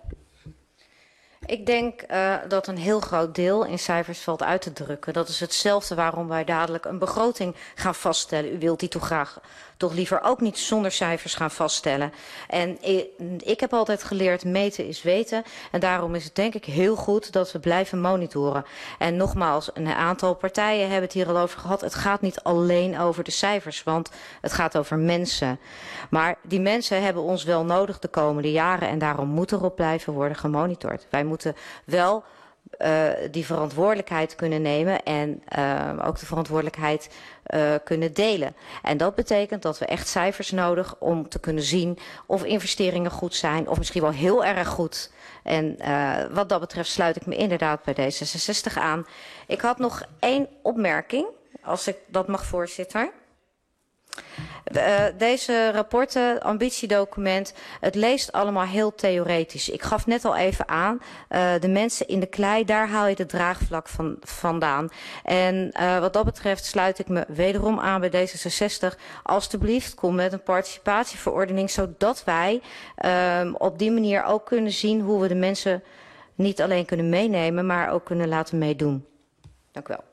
Ik denk uh, dat een heel groot deel in cijfers valt uit te drukken. Dat is hetzelfde waarom wij dadelijk een begroting gaan vaststellen. U wilt die toch graag, toch liever ook niet zonder cijfers gaan vaststellen. En ik, ik heb altijd geleerd, meten is weten. En daarom is het denk ik heel goed dat we blijven monitoren. En nogmaals, een aantal partijen hebben het hier al over gehad. Het gaat niet alleen over de cijfers, want het gaat over mensen. Maar die mensen hebben ons wel nodig de komende jaren. En daarom moet erop blijven worden gemonitord. Wij moeten wel uh, die verantwoordelijkheid kunnen nemen en uh, ook de verantwoordelijkheid uh, kunnen delen. En dat betekent dat we echt cijfers nodig om te kunnen zien of investeringen goed zijn of misschien wel heel erg goed. En uh, wat dat betreft sluit ik me inderdaad bij D zesenzestig aan. Ik had nog één opmerking, als ik dat mag, voorzitter. Uh, deze rapporten, ambitiedocument, het leest allemaal heel theoretisch. Ik gaf net al even aan, uh, de mensen in de klei, daar haal je de draagvlak van, vandaan. En uh, wat dat betreft sluit ik me wederom aan bij D zesenzestig. Alsjeblieft, kom met een participatieverordening, zodat wij uh, op die manier ook kunnen zien hoe we de mensen niet alleen kunnen meenemen, maar ook kunnen laten meedoen. Dank u wel.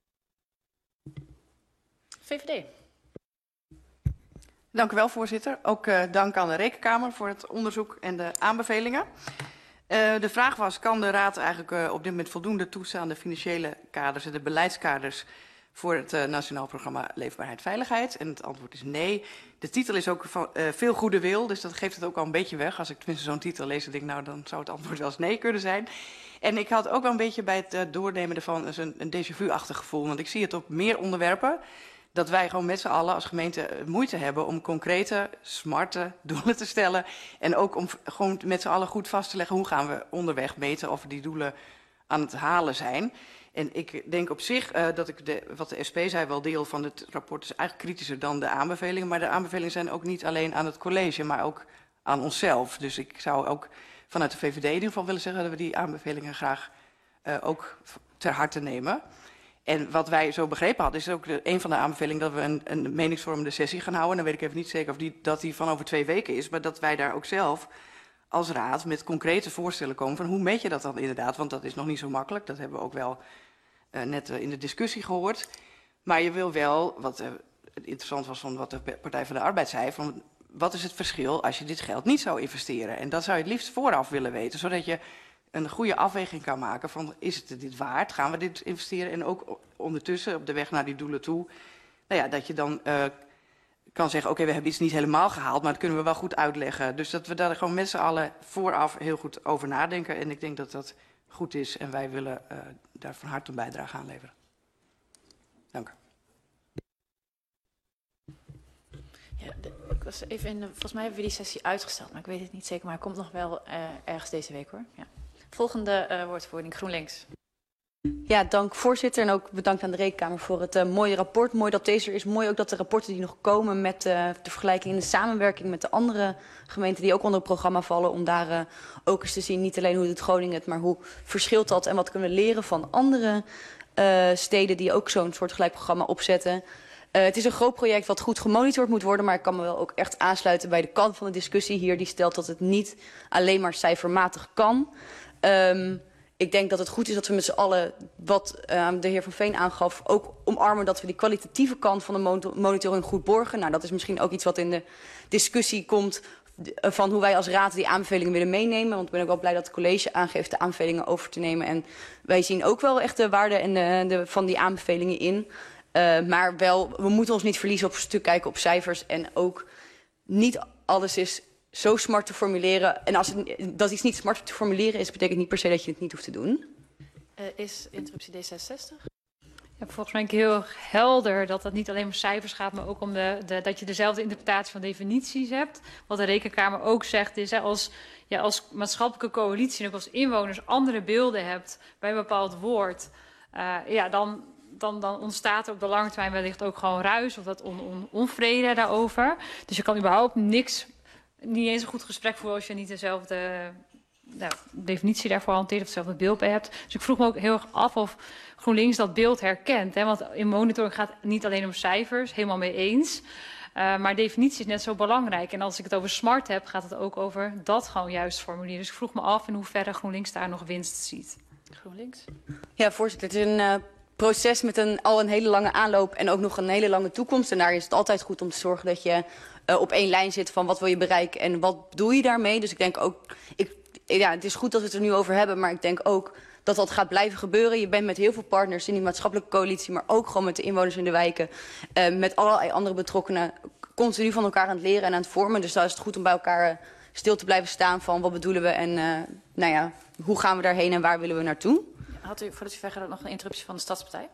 V V D. Dank u wel, voorzitter. Ook uh, dank aan de Rekenkamer voor het onderzoek en de aanbevelingen. Uh, de vraag was, kan de Raad eigenlijk uh, op dit moment voldoende toestaan aan de financiële kaders en de beleidskaders voor het uh, Nationaal Programma Leefbaarheid Veiligheid? En het antwoord is nee. De titel is ook van uh, veel goede wil, dus dat geeft het ook al een beetje weg. Als ik tenminste zo'n titel lees, dan denk ik, nou, dan zou het antwoord wel eens nee kunnen zijn. En ik had ook wel een beetje bij het uh, doornemen ervan dus een, een déjà vu-achtig gevoel, want ik zie het op meer onderwerpen dat wij gewoon met z'n allen als gemeente moeite hebben om concrete, smarte doelen te stellen. En ook om gewoon met z'n allen goed vast te leggen hoe gaan we onderweg meten of we die doelen aan het halen zijn. En ik denk op zich uh, dat ik de, wat de S P zei wel deel van het rapport is eigenlijk kritischer dan de aanbevelingen. Maar de aanbevelingen zijn ook niet alleen aan het college, maar ook aan onszelf. Dus ik zou ook vanuit de V V D in ieder geval willen zeggen dat we die aanbevelingen graag uh, ook ter harte nemen. En wat wij zo begrepen hadden, is ook de, een van de aanbevelingen dat we een, een meningsvormende sessie gaan houden. Dan weet ik even niet zeker of die, dat die van over twee weken is, maar dat wij daar ook zelf als raad met concrete voorstellen komen van hoe meet je dat dan inderdaad? Want dat is nog niet zo makkelijk, dat hebben we ook wel uh, net uh, in de discussie gehoord. Maar je wil wel, wat uh, interessant was van wat de Partij van de Arbeid zei, van wat is het verschil als je dit geld niet zou investeren? En dat zou je het liefst vooraf willen weten, zodat je een goede afweging kan maken van is het dit waard, gaan we dit investeren? En ook ondertussen op de weg naar die doelen toe, nou ja, dat je dan uh, kan zeggen, oké, okay, we hebben iets niet helemaal gehaald, maar dat kunnen we wel goed uitleggen. Dus dat we daar gewoon met z'n allen vooraf heel goed over nadenken. En ik denk dat dat goed is en wij willen uh, daar van harte een bijdrage aan leveren. Dank u. Ja, de, was even in de, volgens mij hebben we die sessie uitgesteld, maar ik weet het niet zeker. Maar hij komt nog wel uh, ergens deze week hoor. Ja. Volgende uh, woordvoering, GroenLinks. Ja, dank voorzitter en ook bedankt aan de Rekenkamer voor het uh, mooie rapport. Mooi dat deze er is. Mooi ook dat de rapporten die nog komen met uh, de vergelijking in de samenwerking met de andere gemeenten die ook onder het programma vallen. Om daar uh, ook eens te zien, niet alleen hoe doet Groningen het, maar hoe verschilt dat en wat kunnen we leren van andere uh, steden die ook zo'n soortgelijk programma opzetten. Uh, het is een groot project wat goed gemonitord moet worden, maar ik kan me wel ook echt aansluiten bij de kant van de discussie hier. Die stelt dat het niet alleen maar cijfermatig kan. Um, Ik denk dat het goed is dat we met z'n allen, wat uh, de heer Van Veen aangaf, ook omarmen dat we die kwalitatieve kant van de monitoring goed borgen. Nou, dat is misschien ook iets wat in de discussie komt van hoe wij als raad die aanbevelingen willen meenemen. Want ik ben ook wel blij dat het college aangeeft de aanbevelingen over te nemen. En wij zien ook wel echt de waarde en de, de, van die aanbevelingen in. Uh, maar wel, we moeten ons niet verliezen op een stuk kijken op cijfers. En ook niet alles is zo smart te formuleren. En als het, dat iets niet smart te formuleren is, betekent niet per se dat je het niet hoeft te doen. Uh, is interruptie D zesenzestig? Ja, volgens mij heel erg helder dat het niet alleen om cijfers gaat, maar ook om de, de, dat je dezelfde interpretatie van definities hebt. Wat de Rekenkamer ook zegt is, hè, als je ja, als maatschappelijke coalitie en ook als inwoners andere beelden hebt bij een bepaald woord, uh, ja, dan, dan, dan ontstaat er op de lange termijn wellicht ook gewoon ruis of dat on, on, onvrede daarover. Dus je kan überhaupt niks, niet eens een goed gesprek voeren als je niet dezelfde nou, definitie daarvoor hanteert of hetzelfde beeld bij hebt. Dus ik vroeg me ook heel erg af of GroenLinks dat beeld herkent. Hè? Want in monitoring gaat het niet alleen om cijfers, helemaal mee eens. Uh, maar definitie is net zo belangrijk. En als ik het over smart heb, gaat het ook over dat gewoon juist formuleren. Dus ik vroeg me af in hoeverre GroenLinks daar nog winst ziet. GroenLinks? Ja, voorzitter. Het is een uh, proces met een, al een hele lange aanloop en ook nog een hele lange toekomst. En daar is het altijd goed om te zorgen dat je uh, op één lijn zit van wat wil je bereiken en wat doe je daarmee. Dus ik denk ook, ik, ja, het is goed dat we het er nu over hebben, maar ik denk ook dat dat gaat blijven gebeuren. Je bent met heel veel partners in die maatschappelijke coalitie, maar ook gewoon met de inwoners in de wijken, uh, met allerlei andere betrokkenen, continu van elkaar aan het leren en aan het vormen. Dus daar is het goed om bij elkaar uh, stil te blijven staan van wat bedoelen we en uh, nou ja, hoe gaan we daarheen en waar willen we naartoe. Had u, voordat u verder gaat, nog een interruptie van de Stadspartij?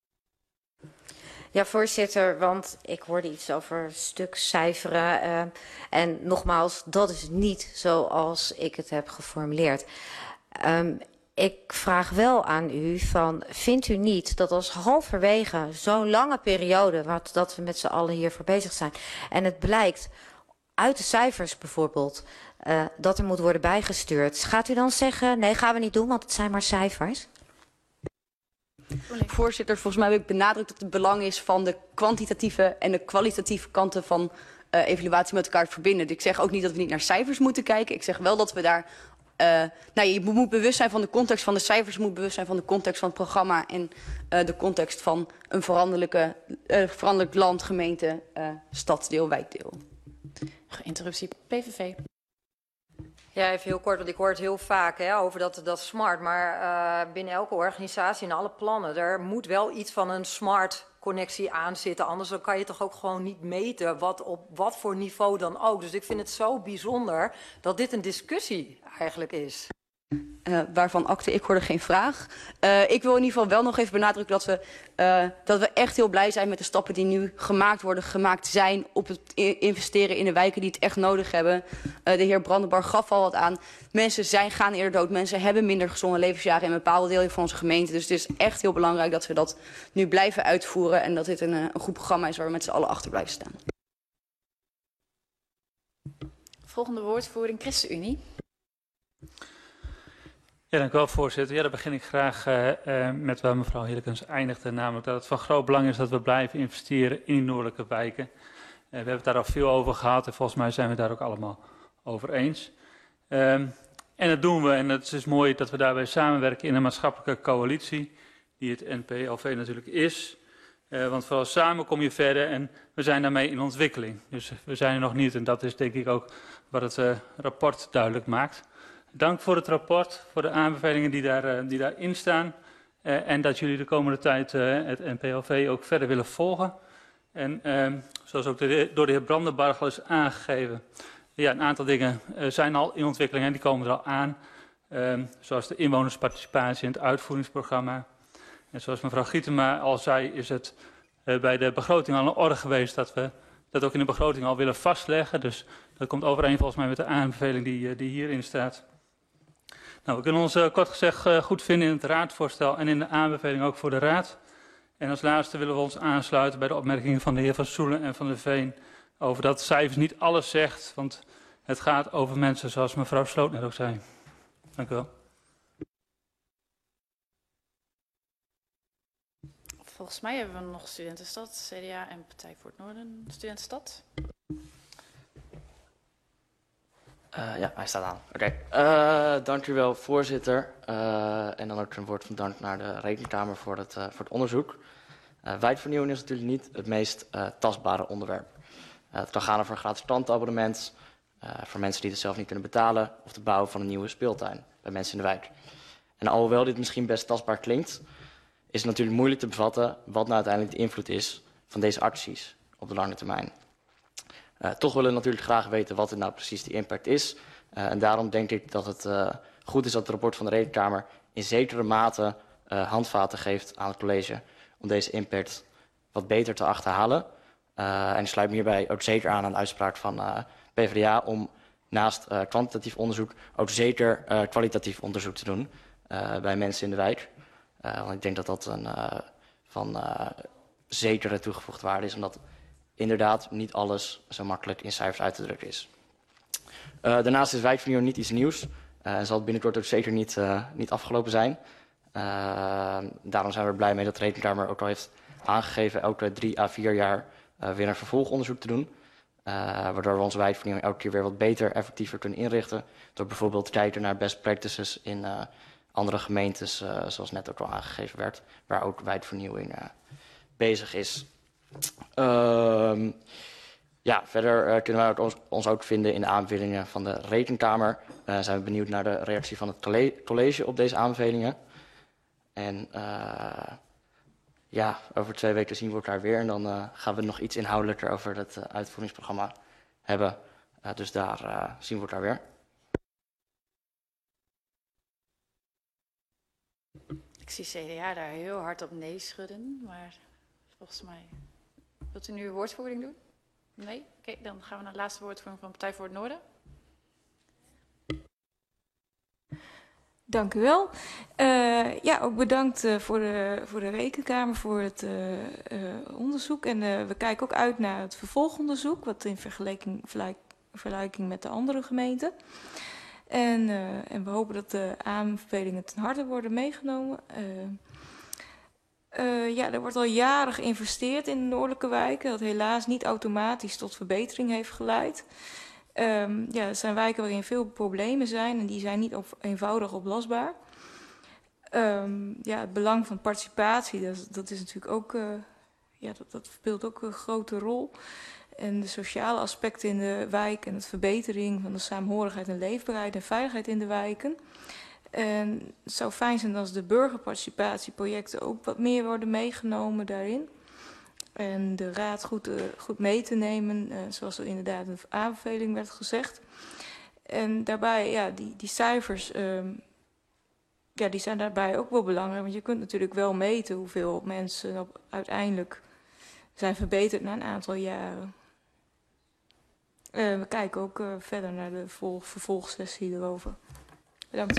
Ja, voorzitter, want ik hoorde iets over een stuk cijferen. Uh, en nogmaals, dat is niet zoals ik het heb geformuleerd. Um, ik vraag wel aan u van, vindt u niet dat als halverwege zo'n lange periode, wat, dat we met z'n allen hiervoor bezig zijn, en het blijkt uit de cijfers bijvoorbeeld, uh, dat er moet worden bijgestuurd, gaat u dan zeggen, nee, gaan we niet doen, want het zijn maar cijfers? Voorzitter, volgens mij heb ik benadrukt dat het belang is van de kwantitatieve en de kwalitatieve kanten van uh, evaluatie met elkaar te verbinden. Dus ik zeg ook niet dat we niet naar cijfers moeten kijken. Ik zeg wel dat we daar, uh, nou, je moet bewust zijn van de context van de cijfers, je moet bewust zijn van de context van het programma en uh, de context van een veranderlijke, uh, veranderlijk land, gemeente, uh, stadsdeel, wijkdeel. Interruptie P V V. Ja, even heel kort, want ik hoor het heel vaak hè, over dat, dat smart. Maar uh, binnen elke organisatie en alle plannen, er moet wel iets van een smart connectie aan zitten. Anders dan kan je toch ook gewoon niet meten wat op wat voor niveau dan ook. Dus ik vind het zo bijzonder dat dit een discussie eigenlijk is. Uh, waarvan akte, ik hoorde geen vraag. Uh, ik wil in ieder geval wel nog even benadrukken dat we, uh, dat we echt heel blij zijn met de stappen die nu gemaakt worden, gemaakt zijn op het investeren in de wijken die het echt nodig hebben. Uh, de heer Brandenbar gaf al wat aan. Mensen zijn, gaan eerder dood. Mensen hebben minder gezonde levensjaren in bepaalde delen van onze gemeente. Dus het is echt heel belangrijk dat we dat nu blijven uitvoeren en dat dit een, een goed programma is waar we met z'n allen achter blijven staan. Volgende woordvoering, ChristenUnie. Ja, dank u wel, voorzitter. Ja, dan begin ik graag uh, uh, met waar mevrouw Hillekens eindigde, namelijk dat het van groot belang is dat we blijven investeren in die noordelijke wijken. Uh, we hebben het daar al veel over gehad en volgens mij zijn we daar ook allemaal over eens. Um, en dat doen we en het is mooi dat we daarbij samenwerken in een maatschappelijke coalitie, die het N P L V natuurlijk is. Uh, want vooral samen kom je verder en we zijn daarmee in ontwikkeling. Dus we zijn er nog niet en dat is denk ik ook wat het uh, rapport duidelijk maakt. Dank voor het rapport, voor de aanbevelingen die, daar, uh, die daarin staan. Uh, en dat jullie de komende tijd uh, het N P L V ook verder willen volgen. En uh, zoals ook de, door de heer Brandenbar al is aangegeven. Ja, een aantal dingen uh, zijn al in ontwikkeling en die komen er al aan. Uh, zoals de inwonersparticipatie in het uitvoeringsprogramma. En zoals mevrouw Gietema al zei, is het uh, bij de begroting al een orde geweest dat we dat ook in de begroting al willen vastleggen. Dus dat komt overeen volgens mij met de aanbeveling die, die hierin staat. Nou, we kunnen ons uh, kort gezegd uh, goed vinden in het raadvoorstel en in de aanbeveling ook voor de raad. En als laatste willen we ons aansluiten bij de opmerkingen van de heer Van Soelen en Van der Veen over dat cijfers niet alles zegt, want het gaat over mensen zoals mevrouw Sloot net ook zei. Dank u wel. Volgens mij hebben we nog Studentenstad, C D A en Partij voor het Noorden. Studentenstad. Uh, ja, hij staat aan. Oké. Okay. Uh, dank u wel, voorzitter. Uh, en dan ook een woord van dank naar de Rekenkamer voor het, uh, voor het onderzoek. Uh, wijkvernieuwing is natuurlijk niet het meest uh, tastbare onderwerp. Uh, het kan gaan over een gratis klantenabonnement, uh, voor mensen die het zelf niet kunnen betalen, of de bouw van een nieuwe speeltuin bij mensen in de wijk. En alhoewel dit misschien best tastbaar klinkt, is het natuurlijk moeilijk te bevatten wat nou uiteindelijk de invloed is van deze acties op de lange termijn. Uh, toch willen we natuurlijk graag weten wat er nou precies de impact is. Uh, en daarom denk ik dat het uh, goed is dat het rapport van de Rekenkamer in zekere mate uh, handvaten geeft aan het college om deze impact wat beter te achterhalen. Uh, en ik sluit me hierbij ook zeker aan aan de uitspraak van uh, P v d A om naast uh, kwantitatief onderzoek ook zeker uh, kwalitatief onderzoek te doen uh, bij mensen in de wijk. Uh, want ik denk dat dat een uh, van uh, zekere toegevoegde waarde is, omdat inderdaad niet alles zo makkelijk in cijfers uit te drukken is. Uh, daarnaast is wijkvernieuwing niet iets nieuws uh, en zal het binnenkort ook zeker niet, uh, niet afgelopen zijn. Uh, daarom zijn we er blij mee dat de Rekenkamer ook al heeft aangegeven elke drie à vier jaar uh, weer een vervolgonderzoek te doen. Uh, waardoor we onze wijkvernieuwing elke keer weer wat beter, effectiever kunnen inrichten. Door bijvoorbeeld te kijken naar best practices in uh, andere gemeentes, uh, zoals net ook al aangegeven werd, waar ook wijkvernieuwing uh, bezig is. Uh, ja, verder uh, kunnen wij ook ons, ons ook vinden in de aanbevelingen van de Rekenkamer. Uh, zijn we benieuwd naar de reactie van het college op deze aanbevelingen. En uh, ja, over twee weken zien we elkaar weer. En dan uh, gaan we nog iets inhoudelijker over het uh, uitvoeringsprogramma hebben. Uh, dus daar uh, zien we elkaar weer. Ik zie C D A daar heel hard op nee schudden, maar volgens mij... Wilt u nu uw woordvoering doen? Nee? Oké, okay, dan gaan we naar de laatste woordvoering van Partij voor het Noorden. Dank u wel. Uh, ja, ook bedankt uh, voor, de, voor de Rekenkamer voor het uh, uh, onderzoek. En uh, we kijken ook uit naar het vervolgonderzoek, wat in vergelijking, vergelijking met de andere gemeenten. En, uh, en we hopen dat de aanbevelingen ten harte worden meegenomen. Uh, uh, ja, er wordt al jaren geïnvesteerd in de noordelijke wijken, dat helaas niet automatisch tot verbetering heeft geleid. Um, ja, er zijn wijken waarin veel problemen zijn en die zijn niet op, eenvoudig oplosbaar. Um, ja, het belang van participatie, dat, dat is natuurlijk ook, uh, ja, dat, dat speelt ook een grote rol. En de sociale aspecten in de wijk en het verbetering van de saamhorigheid en leefbaarheid en veiligheid in de wijken. En het zou fijn zijn als de burgerparticipatieprojecten ook wat meer worden meegenomen daarin. En de raad goed, uh, goed mee te nemen, uh, zoals er inderdaad een aanbeveling werd gezegd. En daarbij, ja, die, die cijfers, um, ja, die zijn daarbij ook wel belangrijk. Want je kunt natuurlijk wel meten hoeveel mensen op, uiteindelijk zijn verbeterd na een aantal jaren. Uh, we kijken ook uh, verder naar de vol, vervolgsessie erover. Bedankt.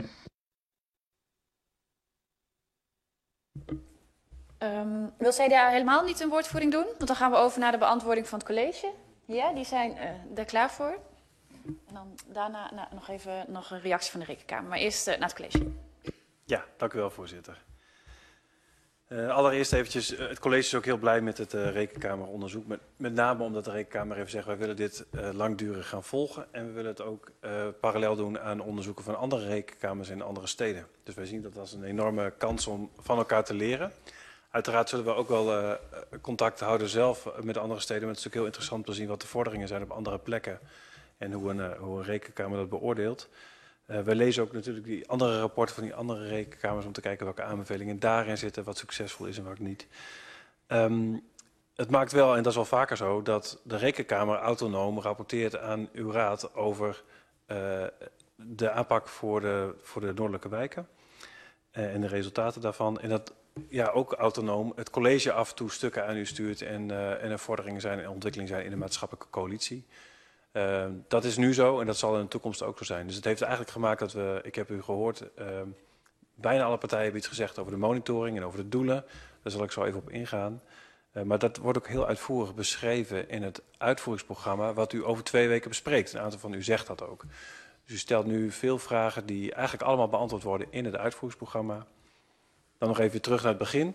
Um, wil C D A helemaal niet een woordvoering doen? Want dan gaan we over naar de beantwoording van het college. Ja, die zijn uh, daar klaar voor. En dan daarna nou, nog even nog een reactie van de Rekenkamer. Maar eerst uh, naar het college. Ja, dank u wel, voorzitter. Uh, allereerst eventjes, uh, het college is ook heel blij met het uh, Rekenkameronderzoek. Met, met name omdat de Rekenkamer even zegt, wij willen dit uh, langdurig gaan volgen. En we willen het ook uh, parallel doen aan onderzoeken van andere rekenkamers in andere steden. Dus wij zien dat als een enorme kans om van elkaar te leren. Uiteraard zullen we ook wel uh, contact houden zelf met andere steden. Maar het is ook heel interessant te zien wat de vorderingen zijn op andere plekken. En hoe een, uh, hoe een rekenkamer dat beoordeelt. Uh, wij lezen ook natuurlijk die andere rapporten van die andere rekenkamers om te kijken welke aanbevelingen daarin zitten, wat succesvol is en wat niet. Um, het maakt wel, en dat is wel vaker zo, dat de rekenkamer autonoom rapporteert aan uw raad over uh, de aanpak voor de, voor de noordelijke wijken uh, en de resultaten daarvan. En dat ja, ook autonoom het college af en toe stukken aan u stuurt en, uh, en er vorderingen zijn en ontwikkelingen zijn in de maatschappelijke coalitie. Uh, dat is nu zo en dat zal in de toekomst ook zo zijn. Dus het heeft eigenlijk gemaakt dat we, ik heb u gehoord, uh, bijna alle partijen hebben iets gezegd over de monitoring en over de doelen. Daar zal ik zo even op ingaan. Uh, maar dat wordt ook heel uitvoerig beschreven in het uitvoeringsprogramma wat u over twee weken bespreekt. Een aantal van u zegt dat ook. Dus u stelt nu veel vragen die eigenlijk allemaal beantwoord worden in het uitvoeringsprogramma. Dan nog even terug naar het begin.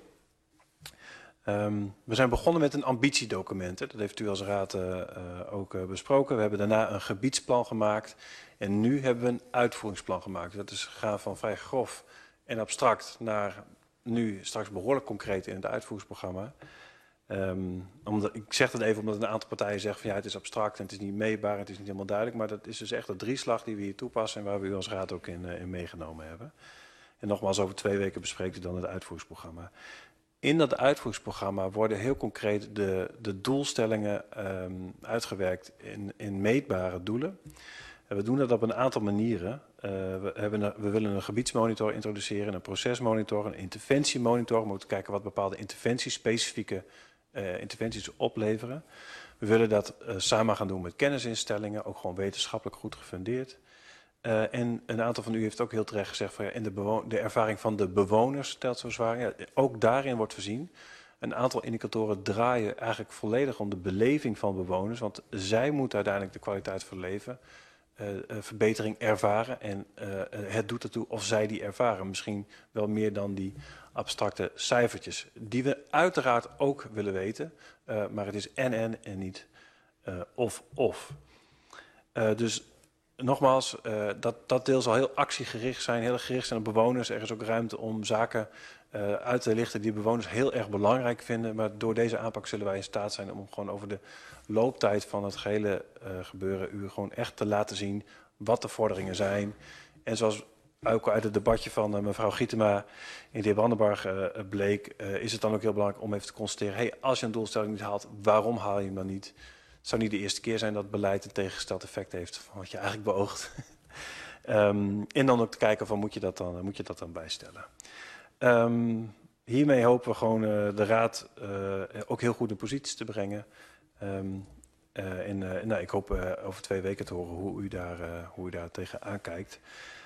Um, we zijn begonnen met een ambitiedocument. Hè. Dat heeft u als raad uh, uh, ook uh, besproken. We hebben daarna een gebiedsplan gemaakt. En nu hebben we een uitvoeringsplan gemaakt. Dat is gaan van vrij grof en abstract naar nu straks behoorlijk concreet in het uitvoeringsprogramma. Um, omdat, ik zeg dat even omdat een aantal partijen zeggen van ja, het is abstract en het is niet meetbaar, het is niet helemaal duidelijk. Maar dat is dus echt de drieslag die we hier toepassen en waar we u als raad ook in, uh, in meegenomen hebben. En nogmaals, over twee weken bespreekt u dan het uitvoeringsprogramma. In dat uitvoeringsprogramma worden heel concreet de, de doelstellingen um, uitgewerkt in, in meetbare doelen. En we doen dat op een aantal manieren. Uh, we, hebben een, we willen een gebiedsmonitor introduceren, een procesmonitor, een interventiemonitor. We moeten kijken wat bepaalde interventies, specifieke uh, interventies opleveren. We willen dat uh, samen gaan doen met kennisinstellingen, ook gewoon wetenschappelijk goed gefundeerd. Uh, en een aantal van u heeft ook heel terecht gezegd van ja, en de, de ervaring van de bewoners stelt zo zwaar. Ja, ook daarin wordt voorzien. Een aantal indicatoren draaien eigenlijk volledig om de beleving van bewoners. Want zij moeten uiteindelijk de kwaliteit van leven, uh, uh, verbetering ervaren. En uh, uh, het doet ertoe of zij die ervaren. Misschien wel meer dan die abstracte cijfertjes. Die we uiteraard ook willen weten. Uh, maar het is en en en niet uh, of of. Uh, dus... Nogmaals, uh, dat, dat deel zal heel actiegericht zijn, heel gericht zijn op bewoners. Er is ook ruimte om zaken uh, uit te lichten die bewoners heel erg belangrijk vinden. Maar door deze aanpak zullen wij in staat zijn om gewoon over de looptijd van het gehele uh, gebeuren u gewoon echt te laten zien wat de vorderingen zijn. En zoals ook uit het debatje van uh, mevrouw Gietema in de heer Brandenburg uh, bleek, uh, is het dan ook heel belangrijk om even te constateren, hey, als je een doelstelling niet haalt, waarom haal je hem dan niet? Het zou niet de eerste keer zijn dat beleid een tegengesteld effect heeft van wat je eigenlijk beoogt. um, en dan ook te kijken van moet je dat dan, moet je dat dan bijstellen. Um, hiermee hopen we gewoon uh, de raad uh, ook heel goed in positie te brengen. Um, uh, en uh, nou, ik hoop uh, over twee weken te horen hoe u daar, uh, hoe u daar tegenaan kijkt.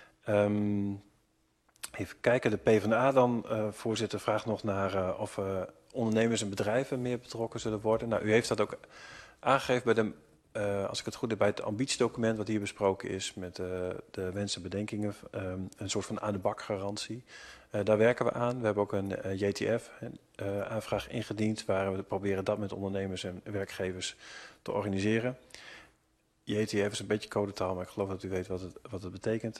Um, even kijken, de PvdA dan, uh, voorzitter, vraagt nog naar uh, of uh, ondernemers en bedrijven meer betrokken zullen worden. Nou, u heeft dat ook aangegeven bij de, uh, als ik het goed heb, bij het ambitiedocument wat hier besproken is met uh, de wensen en bedenkingen, um, een soort van aan de bak garantie. Uh, daar werken we aan. We hebben ook een uh, J T F-aanvraag uh, ingediend waar we proberen dat met ondernemers en werkgevers te organiseren. J T F is een beetje codetaal, maar ik geloof dat u weet wat het, wat het betekent.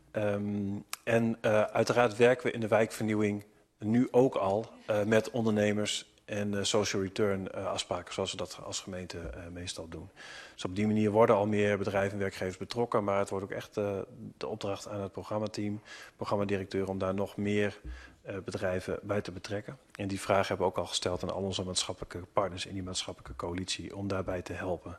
Um, en uh, uiteraard werken we in de wijkvernieuwing nu ook al uh, met ondernemers en uh, social return uh, afspraken, zoals we dat als gemeente uh, meestal doen. Dus op die manier worden al meer bedrijven en werkgevers betrokken, maar het wordt ook echt uh, de opdracht aan het programmateam, programmadirecteur, om daar nog meer uh, bedrijven bij te betrekken. En die vraag hebben we ook al gesteld aan al onze maatschappelijke partners in die maatschappelijke coalitie om daarbij te helpen.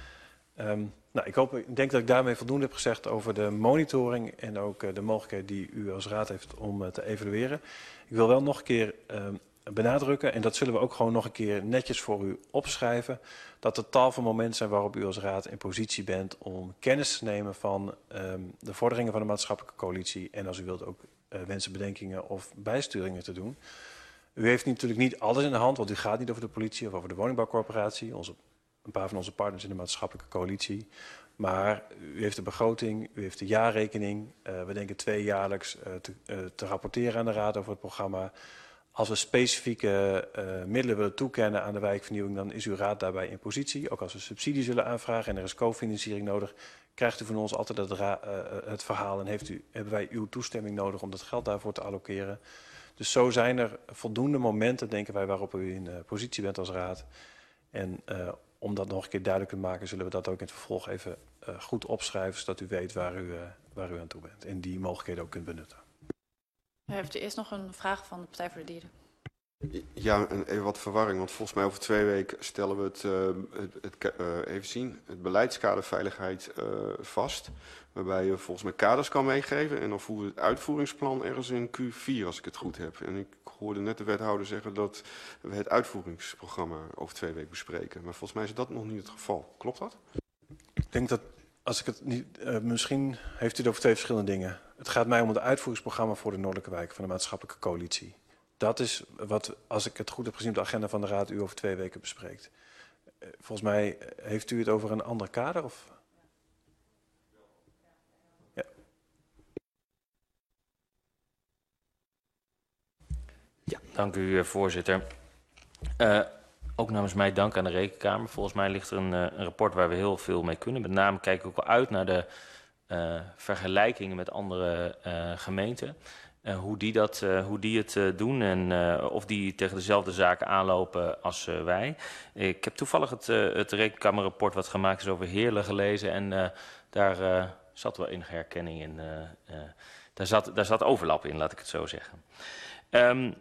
Um, nou, ik, hoop, ik denk dat ik daarmee voldoende heb gezegd over de monitoring en ook uh, de mogelijkheid die u als raad heeft om uh, te evalueren. Ik wil wel nog een keer um, benadrukken, en dat zullen we ook gewoon nog een keer netjes voor u opschrijven, dat er tal van momenten zijn waarop u als raad in positie bent om kennis te nemen van um, de vorderingen van de maatschappelijke coalitie en als u wilt ook uh, wensen, bedenkingen of bijsturingen te doen. U heeft natuurlijk niet alles in de hand, want u gaat niet over de politie of over de woningbouwcorporatie, onze, een paar van onze partners in de maatschappelijke coalitie. Maar u heeft de begroting, u heeft de jaarrekening. Uh, we denken tweejaarlijks uh, te, uh, te rapporteren aan de raad over het programma. Als we specifieke uh, middelen willen toekennen aan de wijkvernieuwing, dan is uw raad daarbij in positie. Ook als we subsidie zullen aanvragen en er is cofinanciering nodig, krijgt u van ons altijd het, ra uh, het verhaal en heeft u, hebben wij uw toestemming nodig om dat geld daarvoor te allokeren. Dus zo zijn er voldoende momenten, denken wij, waarop u in uh, positie bent als raad. En uh, om dat nog een keer duidelijk te maken, zullen we dat ook in het vervolg even uh, goed opschrijven, zodat u weet waar u, uh, waar u aan toe bent en die mogelijkheden ook kunt benutten. U heeft eerst nog een vraag van de Partij voor de Dieren. Ja, en even wat verwarring, want volgens mij over twee weken stellen we het, uh, het, het uh, even zien, het beleidskader veiligheid uh, vast. Waarbij je volgens mij kaders kan meegeven en dan voeren we het uitvoeringsplan ergens in Q vier als ik het goed heb. En ik hoorde net de wethouder zeggen dat we het uitvoeringsprogramma over twee weken bespreken. Maar volgens mij is dat nog niet het geval. Klopt dat? Ik denk dat, als ik het niet, uh, misschien heeft u het over twee verschillende dingen. Het gaat mij om het uitvoeringsprogramma voor de Noordelijke Wijk van de maatschappelijke coalitie. Dat is wat, als ik het goed heb gezien op de agenda van de Raad, u over twee weken bespreekt. Uh, volgens mij heeft u het over een ander kader? Of? Ja. Ja, dank u, voorzitter. Uh, ook namens mij dank aan de Rekenkamer. Volgens mij ligt er een, uh, een rapport waar we heel veel mee kunnen. Met name kijk ik ook wel uit naar de uh, vergelijkingen met andere uh, gemeenten. Uh, hoe, die dat, uh, hoe die het uh, doen en uh, of die tegen dezelfde zaken aanlopen als uh, wij. Ik heb toevallig het, uh, het Rekenkamerrapport wat gemaakt is over Heerlen gelezen. En uh, daar uh, zat wel enige herkenning in. Uh, uh, daar, zat, daar zat overlap in, laat ik het zo zeggen. Um,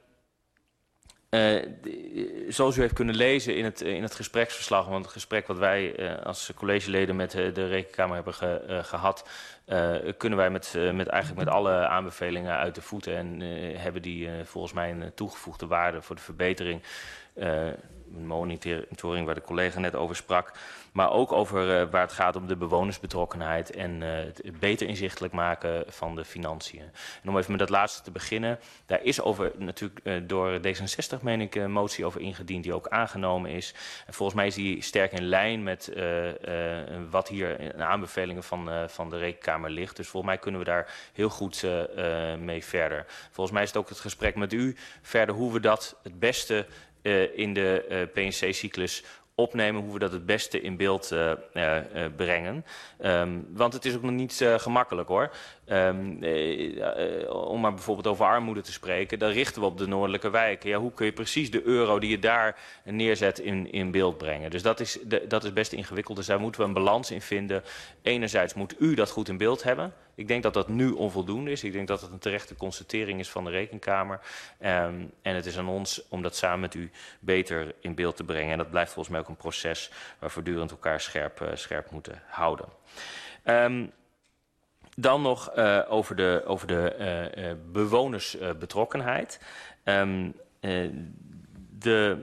Uh, zoals u heeft kunnen lezen in het, in het gespreksverslag, want het gesprek wat wij uh, als collegeleden met uh, de Rekenkamer hebben ge, uh, gehad, uh, kunnen wij met, uh, met eigenlijk met alle aanbevelingen uit de voeten en uh, hebben die uh, volgens mij een toegevoegde waarde voor de verbetering. Uh, monitoring waar de collega net over sprak, maar ook over uh, waar het gaat om de bewonersbetrokkenheid en uh, het beter inzichtelijk maken van de financiën. En om even met dat laatste te beginnen, daar is over natuurlijk uh, door D zesenzestig, meen ik, een motie over ingediend die ook aangenomen is. En volgens mij is die sterk in lijn met uh, uh, wat hier in aanbevelingen van, uh, van de Rekenkamer ligt. Dus volgens mij kunnen we daar heel goed uh, uh, mee verder. Volgens mij is het ook het gesprek met u verder hoe we dat het beste Uh, in de uh, P N C-cyclus opnemen, hoe we dat het beste in beeld uh, uh, uh, brengen. Um, want het is ook nog niet uh, gemakkelijk hoor. Um, uh, uh, om maar bijvoorbeeld over armoede te spreken, dan richten we op de Noordelijke wijken. Ja, hoe kun je precies de euro die je daar neerzet in, in beeld brengen? Dus dat is, de, dat is best ingewikkeld. Dus daar moeten we een balans in vinden. Enerzijds moet u dat goed in beeld hebben. Ik denk dat dat nu onvoldoende is. Ik denk dat het een terechte constatering is van de Rekenkamer. Um, en het is aan ons om dat samen met u beter in beeld te brengen. En dat blijft volgens mij ook een proces waar we voortdurend elkaar scherp, uh, scherp moeten houden. Um, dan nog uh, over de, over de uh, uh, bewonersbetrokkenheid. Uh, um, uh, de...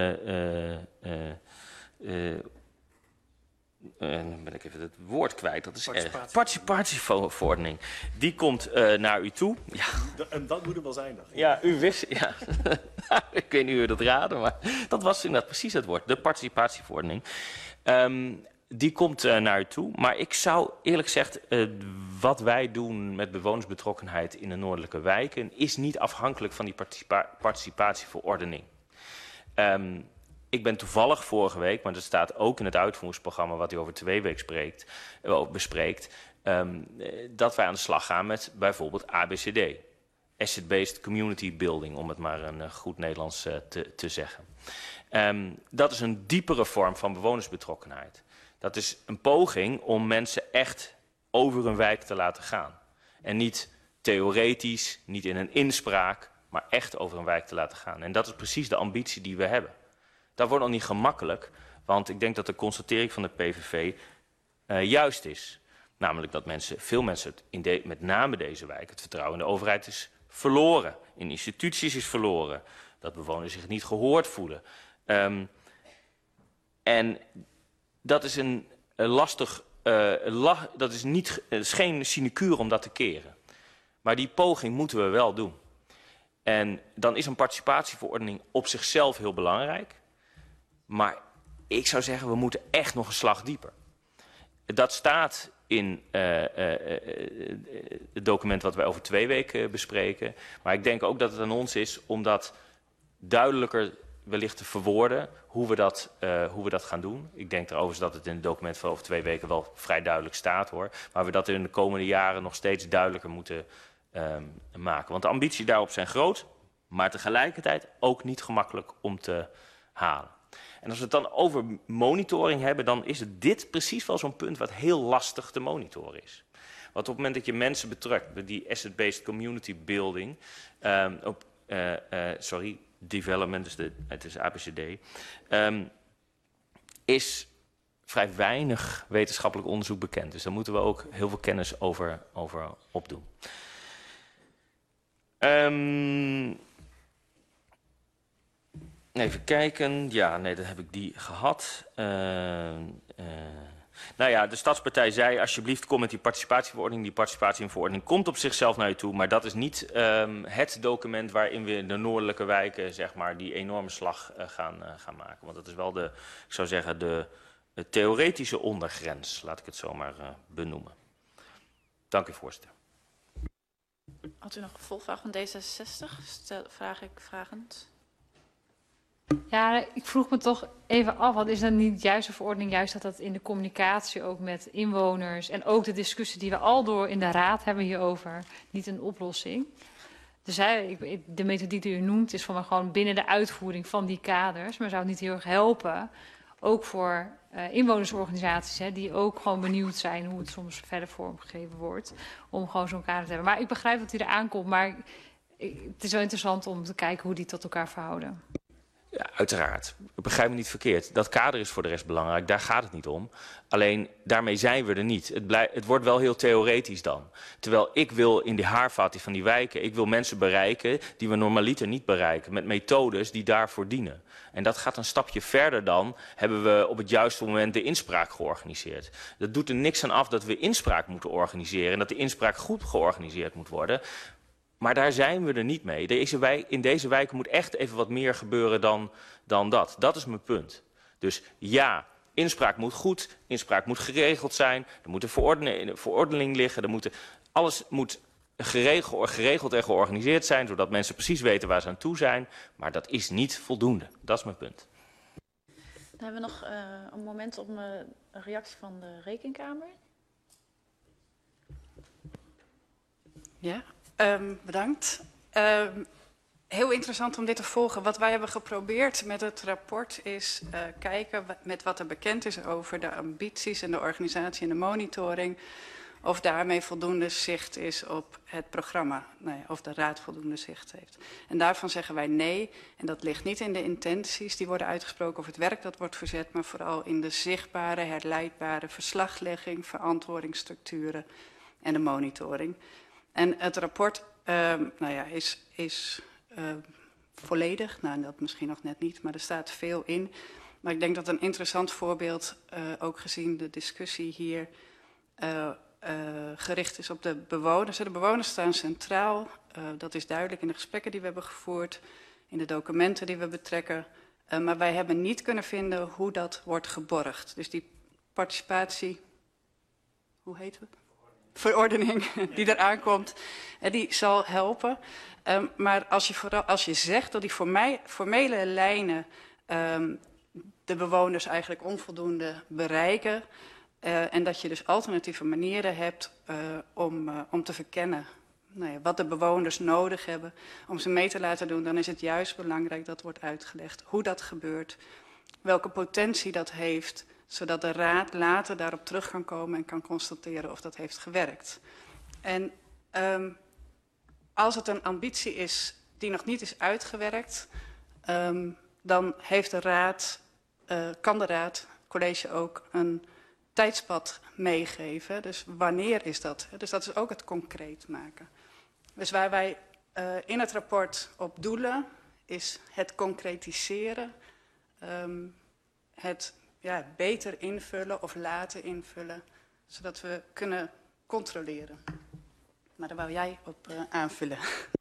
Uh, uh, uh, uh, En dan ben ik even het woord kwijt, dat is Participatie. erg. Participatieverordening. Die komt uh, naar u toe. Ja. En dat moet er wel zijn, dacht ik. Ja, u wist... Ja. Ik weet niet hoe u dat raden, maar dat was inderdaad precies het woord. De participatieverordening. Um, die komt uh, naar u toe. Maar ik zou eerlijk gezegd, uh, wat wij doen met bewonersbetrokkenheid in de noordelijke wijken is niet afhankelijk van die participa participatieverordening. Um, Ik ben toevallig vorige week, maar dat staat ook in het uitvoeringsprogramma wat u over twee weken spreekt, uh, bespreekt, um, dat wij aan de slag gaan met bijvoorbeeld A B C D. Asset-based community building, om het maar een uh, goed Nederlands uh, te, te zeggen. Um, dat is een diepere vorm van bewonersbetrokkenheid. Dat is een poging om mensen echt over een wijk te laten gaan. En niet theoretisch, niet in een inspraak, maar echt over een wijk te laten gaan. En dat is precies de ambitie die we hebben. Dat wordt nog niet gemakkelijk, want ik denk dat de constatering van de P V V uh, juist is. Namelijk dat mensen, veel mensen, in de, met name deze wijk, het vertrouwen in de overheid is verloren. In instituties is verloren. Dat bewoners zich niet gehoord voelen. Um, en dat is een, een lastig, uh, la, dat is, niet, het is geen sinecure om dat te keren. Maar die poging moeten we wel doen. En dan is een participatieverordening op zichzelf heel belangrijk. Maar ik zou zeggen, we moeten echt nog een slag dieper. Dat staat in uh, uh, uh, het document wat wij over twee weken bespreken. Maar ik denk ook dat het aan ons is om dat duidelijker wellicht te verwoorden, hoe we dat, uh, hoe we dat gaan doen. Ik denk trouwens dat het in het document van over twee weken wel vrij duidelijk staat hoor. Maar we dat in de komende jaren nog steeds duidelijker moeten um, maken. Want de ambities daarop zijn groot, maar tegelijkertijd ook niet gemakkelijk om te halen. En als we het dan over monitoring hebben, dan is het dit precies wel zo'n punt wat heel lastig te monitoren is. Want op het moment dat je mensen betrekt bij die asset-based community building, um, op, uh, uh, sorry, Development, dus de, het is A B C D, um, is vrij weinig wetenschappelijk onderzoek bekend. Dus daar moeten we ook heel veel kennis over, over opdoen. Um, even kijken. Ja, nee, dan heb ik die gehad. Uh, uh, nou ja, de Stadspartij zei alsjeblieft kom met die participatieverordening. Die participatieverordening komt op zichzelf naar je toe, maar dat is niet um, het document waarin we in de noordelijke wijken zeg maar, die enorme slag uh, gaan, uh, gaan maken. Want dat is wel de, ik zou zeggen, de, de theoretische ondergrens, laat ik het zo maar uh, benoemen. Dank u, voorzitter. Had u nog een volgvraag van D zesenzestig? Stel, vraag ik vragend. Ja, ik vroeg me toch even af, wat is dan niet juist de verordening, juist dat dat in de communicatie ook met inwoners en ook de discussie die we al door in de raad hebben hierover, niet een oplossing. Dus hè, de methodiek die u noemt is voor mij gewoon binnen de uitvoering van die kaders, maar zou het niet heel erg helpen, ook voor uh, inwonersorganisaties, hè, die ook gewoon benieuwd zijn hoe het soms verder vormgegeven wordt, om gewoon zo'n kader te hebben. Maar ik begrijp dat die er aankomt, maar ik, het is wel interessant om te kijken hoe die tot elkaar verhouden. Ja, uiteraard. Ik begrijp me niet verkeerd. Dat kader is voor de rest belangrijk. Daar gaat het niet om. Alleen, daarmee zijn we er niet. Het, blij, het wordt wel heel theoretisch dan. Terwijl ik wil in die haarvaten van die wijken, ik wil mensen bereiken die we normaliter niet bereiken. Met methodes die daarvoor dienen. En dat gaat een stapje verder dan, hebben we op het juiste moment de inspraak georganiseerd. Dat doet er niks aan af dat we inspraak moeten organiseren en dat de inspraak goed georganiseerd moet worden. Maar daar zijn we er niet mee. Deze wijk, in deze wijken moet echt even wat meer gebeuren dan, dan dat. Dat is mijn punt. Dus ja, inspraak moet goed, inspraak moet geregeld zijn. Er moet een verordening, verordening liggen. Er moet, alles moet geregeld, geregeld en georganiseerd zijn, zodat mensen precies weten waar ze aan toe zijn. Maar dat is niet voldoende. Dat is mijn punt. Dan hebben we nog uh, een moment om uh, een reactie van de Rekenkamer. Ja. Um, bedankt. Um, heel interessant om dit te volgen. Wat wij hebben geprobeerd met het rapport is uh, kijken met wat er bekend is over de ambities en de organisatie en de monitoring. Of daarmee voldoende zicht is op het programma. Nou ja, of de raad voldoende zicht heeft. En daarvan zeggen wij nee. En dat ligt niet in de intenties die worden uitgesproken of het werk dat wordt verzet. Maar vooral in de zichtbare, herleidbare verslaglegging, verantwoordingsstructuren en de monitoring. En het rapport uh, nou ja, is, is uh, volledig, nou dat misschien nog net niet, maar er staat veel in. Maar ik denk dat een interessant voorbeeld, uh, ook gezien de discussie hier, uh, uh, gericht is op de bewoners. De bewoners staan centraal, uh, dat is duidelijk in de gesprekken die we hebben gevoerd, in de documenten die we betrekken. Uh, maar wij hebben niet kunnen vinden hoe dat wordt geborgd. Dus die participatie, hoe heet het? Verordening die eraan komt, die zal helpen. Um, maar als je, vooral, als je zegt dat die formele, formele lijnen um, de bewoners eigenlijk onvoldoende bereiken uh, en dat je dus alternatieve manieren hebt uh, om, uh, om te verkennen nou ja, wat de bewoners nodig hebben om ze mee te laten doen, dan is het juist belangrijk dat wordt uitgelegd hoe dat gebeurt, welke potentie dat heeft, zodat de raad later daarop terug kan komen en kan constateren of dat heeft gewerkt. En um, als het een ambitie is die nog niet is uitgewerkt, um, dan heeft de raad, uh, kan de raad, college ook, een tijdspad meegeven. Dus wanneer is dat? Dus dat is ook het concreet maken. Dus waar wij uh, in het rapport op doelen, is het concretiseren, um, het ja, beter invullen of laten invullen, zodat we kunnen controleren. Maar daar wou jij op uh, aanvullen.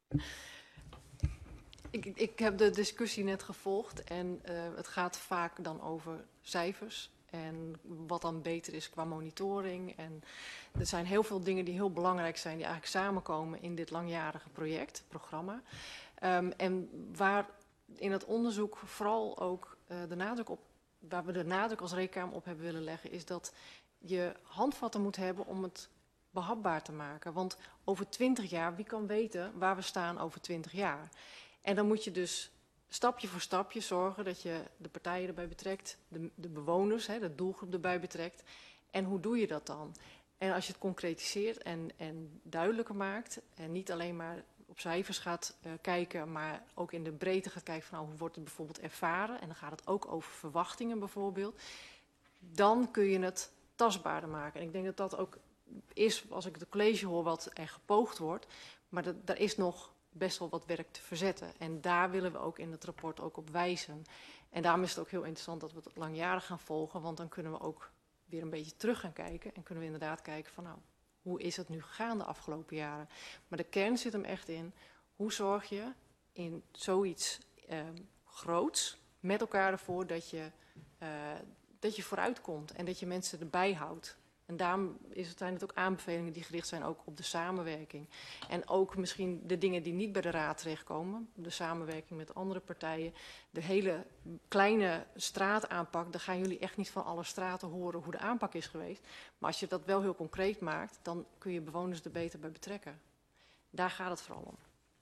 Ik, ik heb de discussie net gevolgd en uh, het gaat vaak dan over cijfers en wat dan beter is qua monitoring. En er zijn heel veel dingen die heel belangrijk zijn, die eigenlijk samenkomen in dit langjarige project, programma. Um, en waar in het onderzoek vooral ook uh, de nadruk op, waar we de nadruk als Rekenkamer op hebben willen leggen, is dat je handvatten moet hebben om het behapbaar te maken. Want over twintig jaar, wie kan weten waar we staan over twintig jaar? En dan moet je dus stapje voor stapje zorgen dat je de partijen erbij betrekt, de, de bewoners, hè, de doelgroep erbij betrekt. En hoe doe je dat dan? En als je het concretiseert en, en duidelijker maakt en niet alleen maar op op cijfers gaat uh, kijken, maar ook in de breedte gaat kijken van nou, hoe wordt het bijvoorbeeld ervaren. En dan gaat het ook over verwachtingen bijvoorbeeld. Dan kun je het tastbaarder maken. En ik denk dat dat ook is, als ik het college hoor, wat er gepoogd wordt. Maar dat, daar is nog best wel wat werk te verzetten. En daar willen we ook in het rapport ook op wijzen. En daarom is het ook heel interessant dat we het langjarig gaan volgen. Want dan kunnen we ook weer een beetje terug gaan kijken. En kunnen we inderdaad kijken van nou, hoe is het nu gegaan de afgelopen jaren. Maar de kern zit hem echt in, hoe zorg je in zoiets uh, groots met elkaar ervoor dat je, uh, dat je vooruit komt. En dat je mensen erbij houdt. En daarom is het, zijn het ook aanbevelingen die gericht zijn ook op de samenwerking. En ook misschien de dingen die niet bij de raad terechtkomen. De samenwerking met andere partijen. De hele kleine straataanpak. Daar gaan jullie echt niet van alle straten horen hoe de aanpak is geweest. Maar als je dat wel heel concreet maakt, dan kun je bewoners er beter bij betrekken. Daar gaat het vooral om.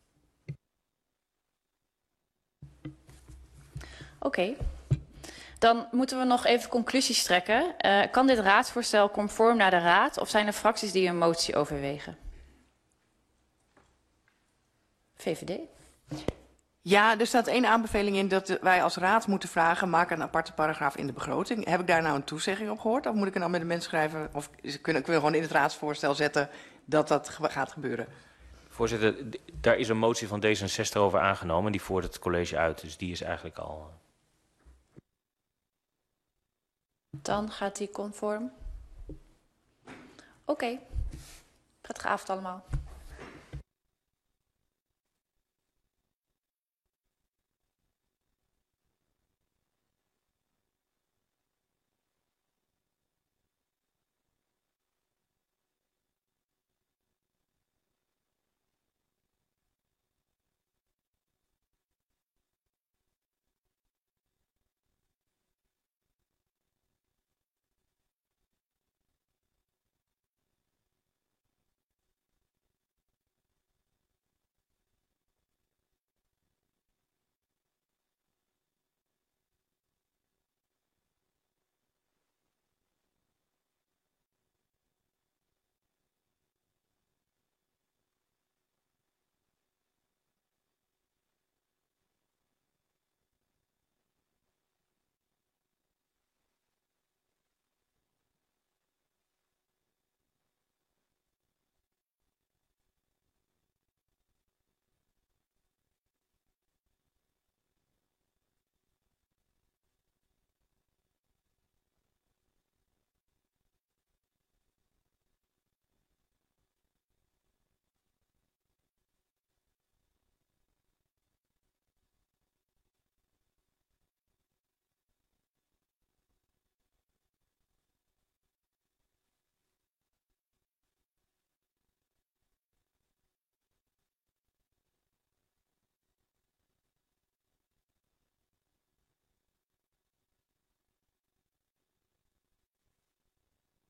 Oké. Okay. Dan moeten we nog even conclusies trekken. Uh, kan dit raadsvoorstel conform naar de raad of zijn er fracties die een motie overwegen? V V D? Ja, er staat één aanbeveling in dat wij als raad moeten vragen, maak een aparte paragraaf in de begroting. Heb ik daar nou een toezegging op gehoord? Of moet ik een amendement schrijven? Of kunnen, kunnen we gewoon in het raadsvoorstel zetten dat dat gaat gebeuren? Voorzitter, daar is een motie van D zesenzestig over aangenomen. Die voert het college uit, dus die is eigenlijk al... Dan gaat die conform. Oké. Okay. Prettige avond allemaal.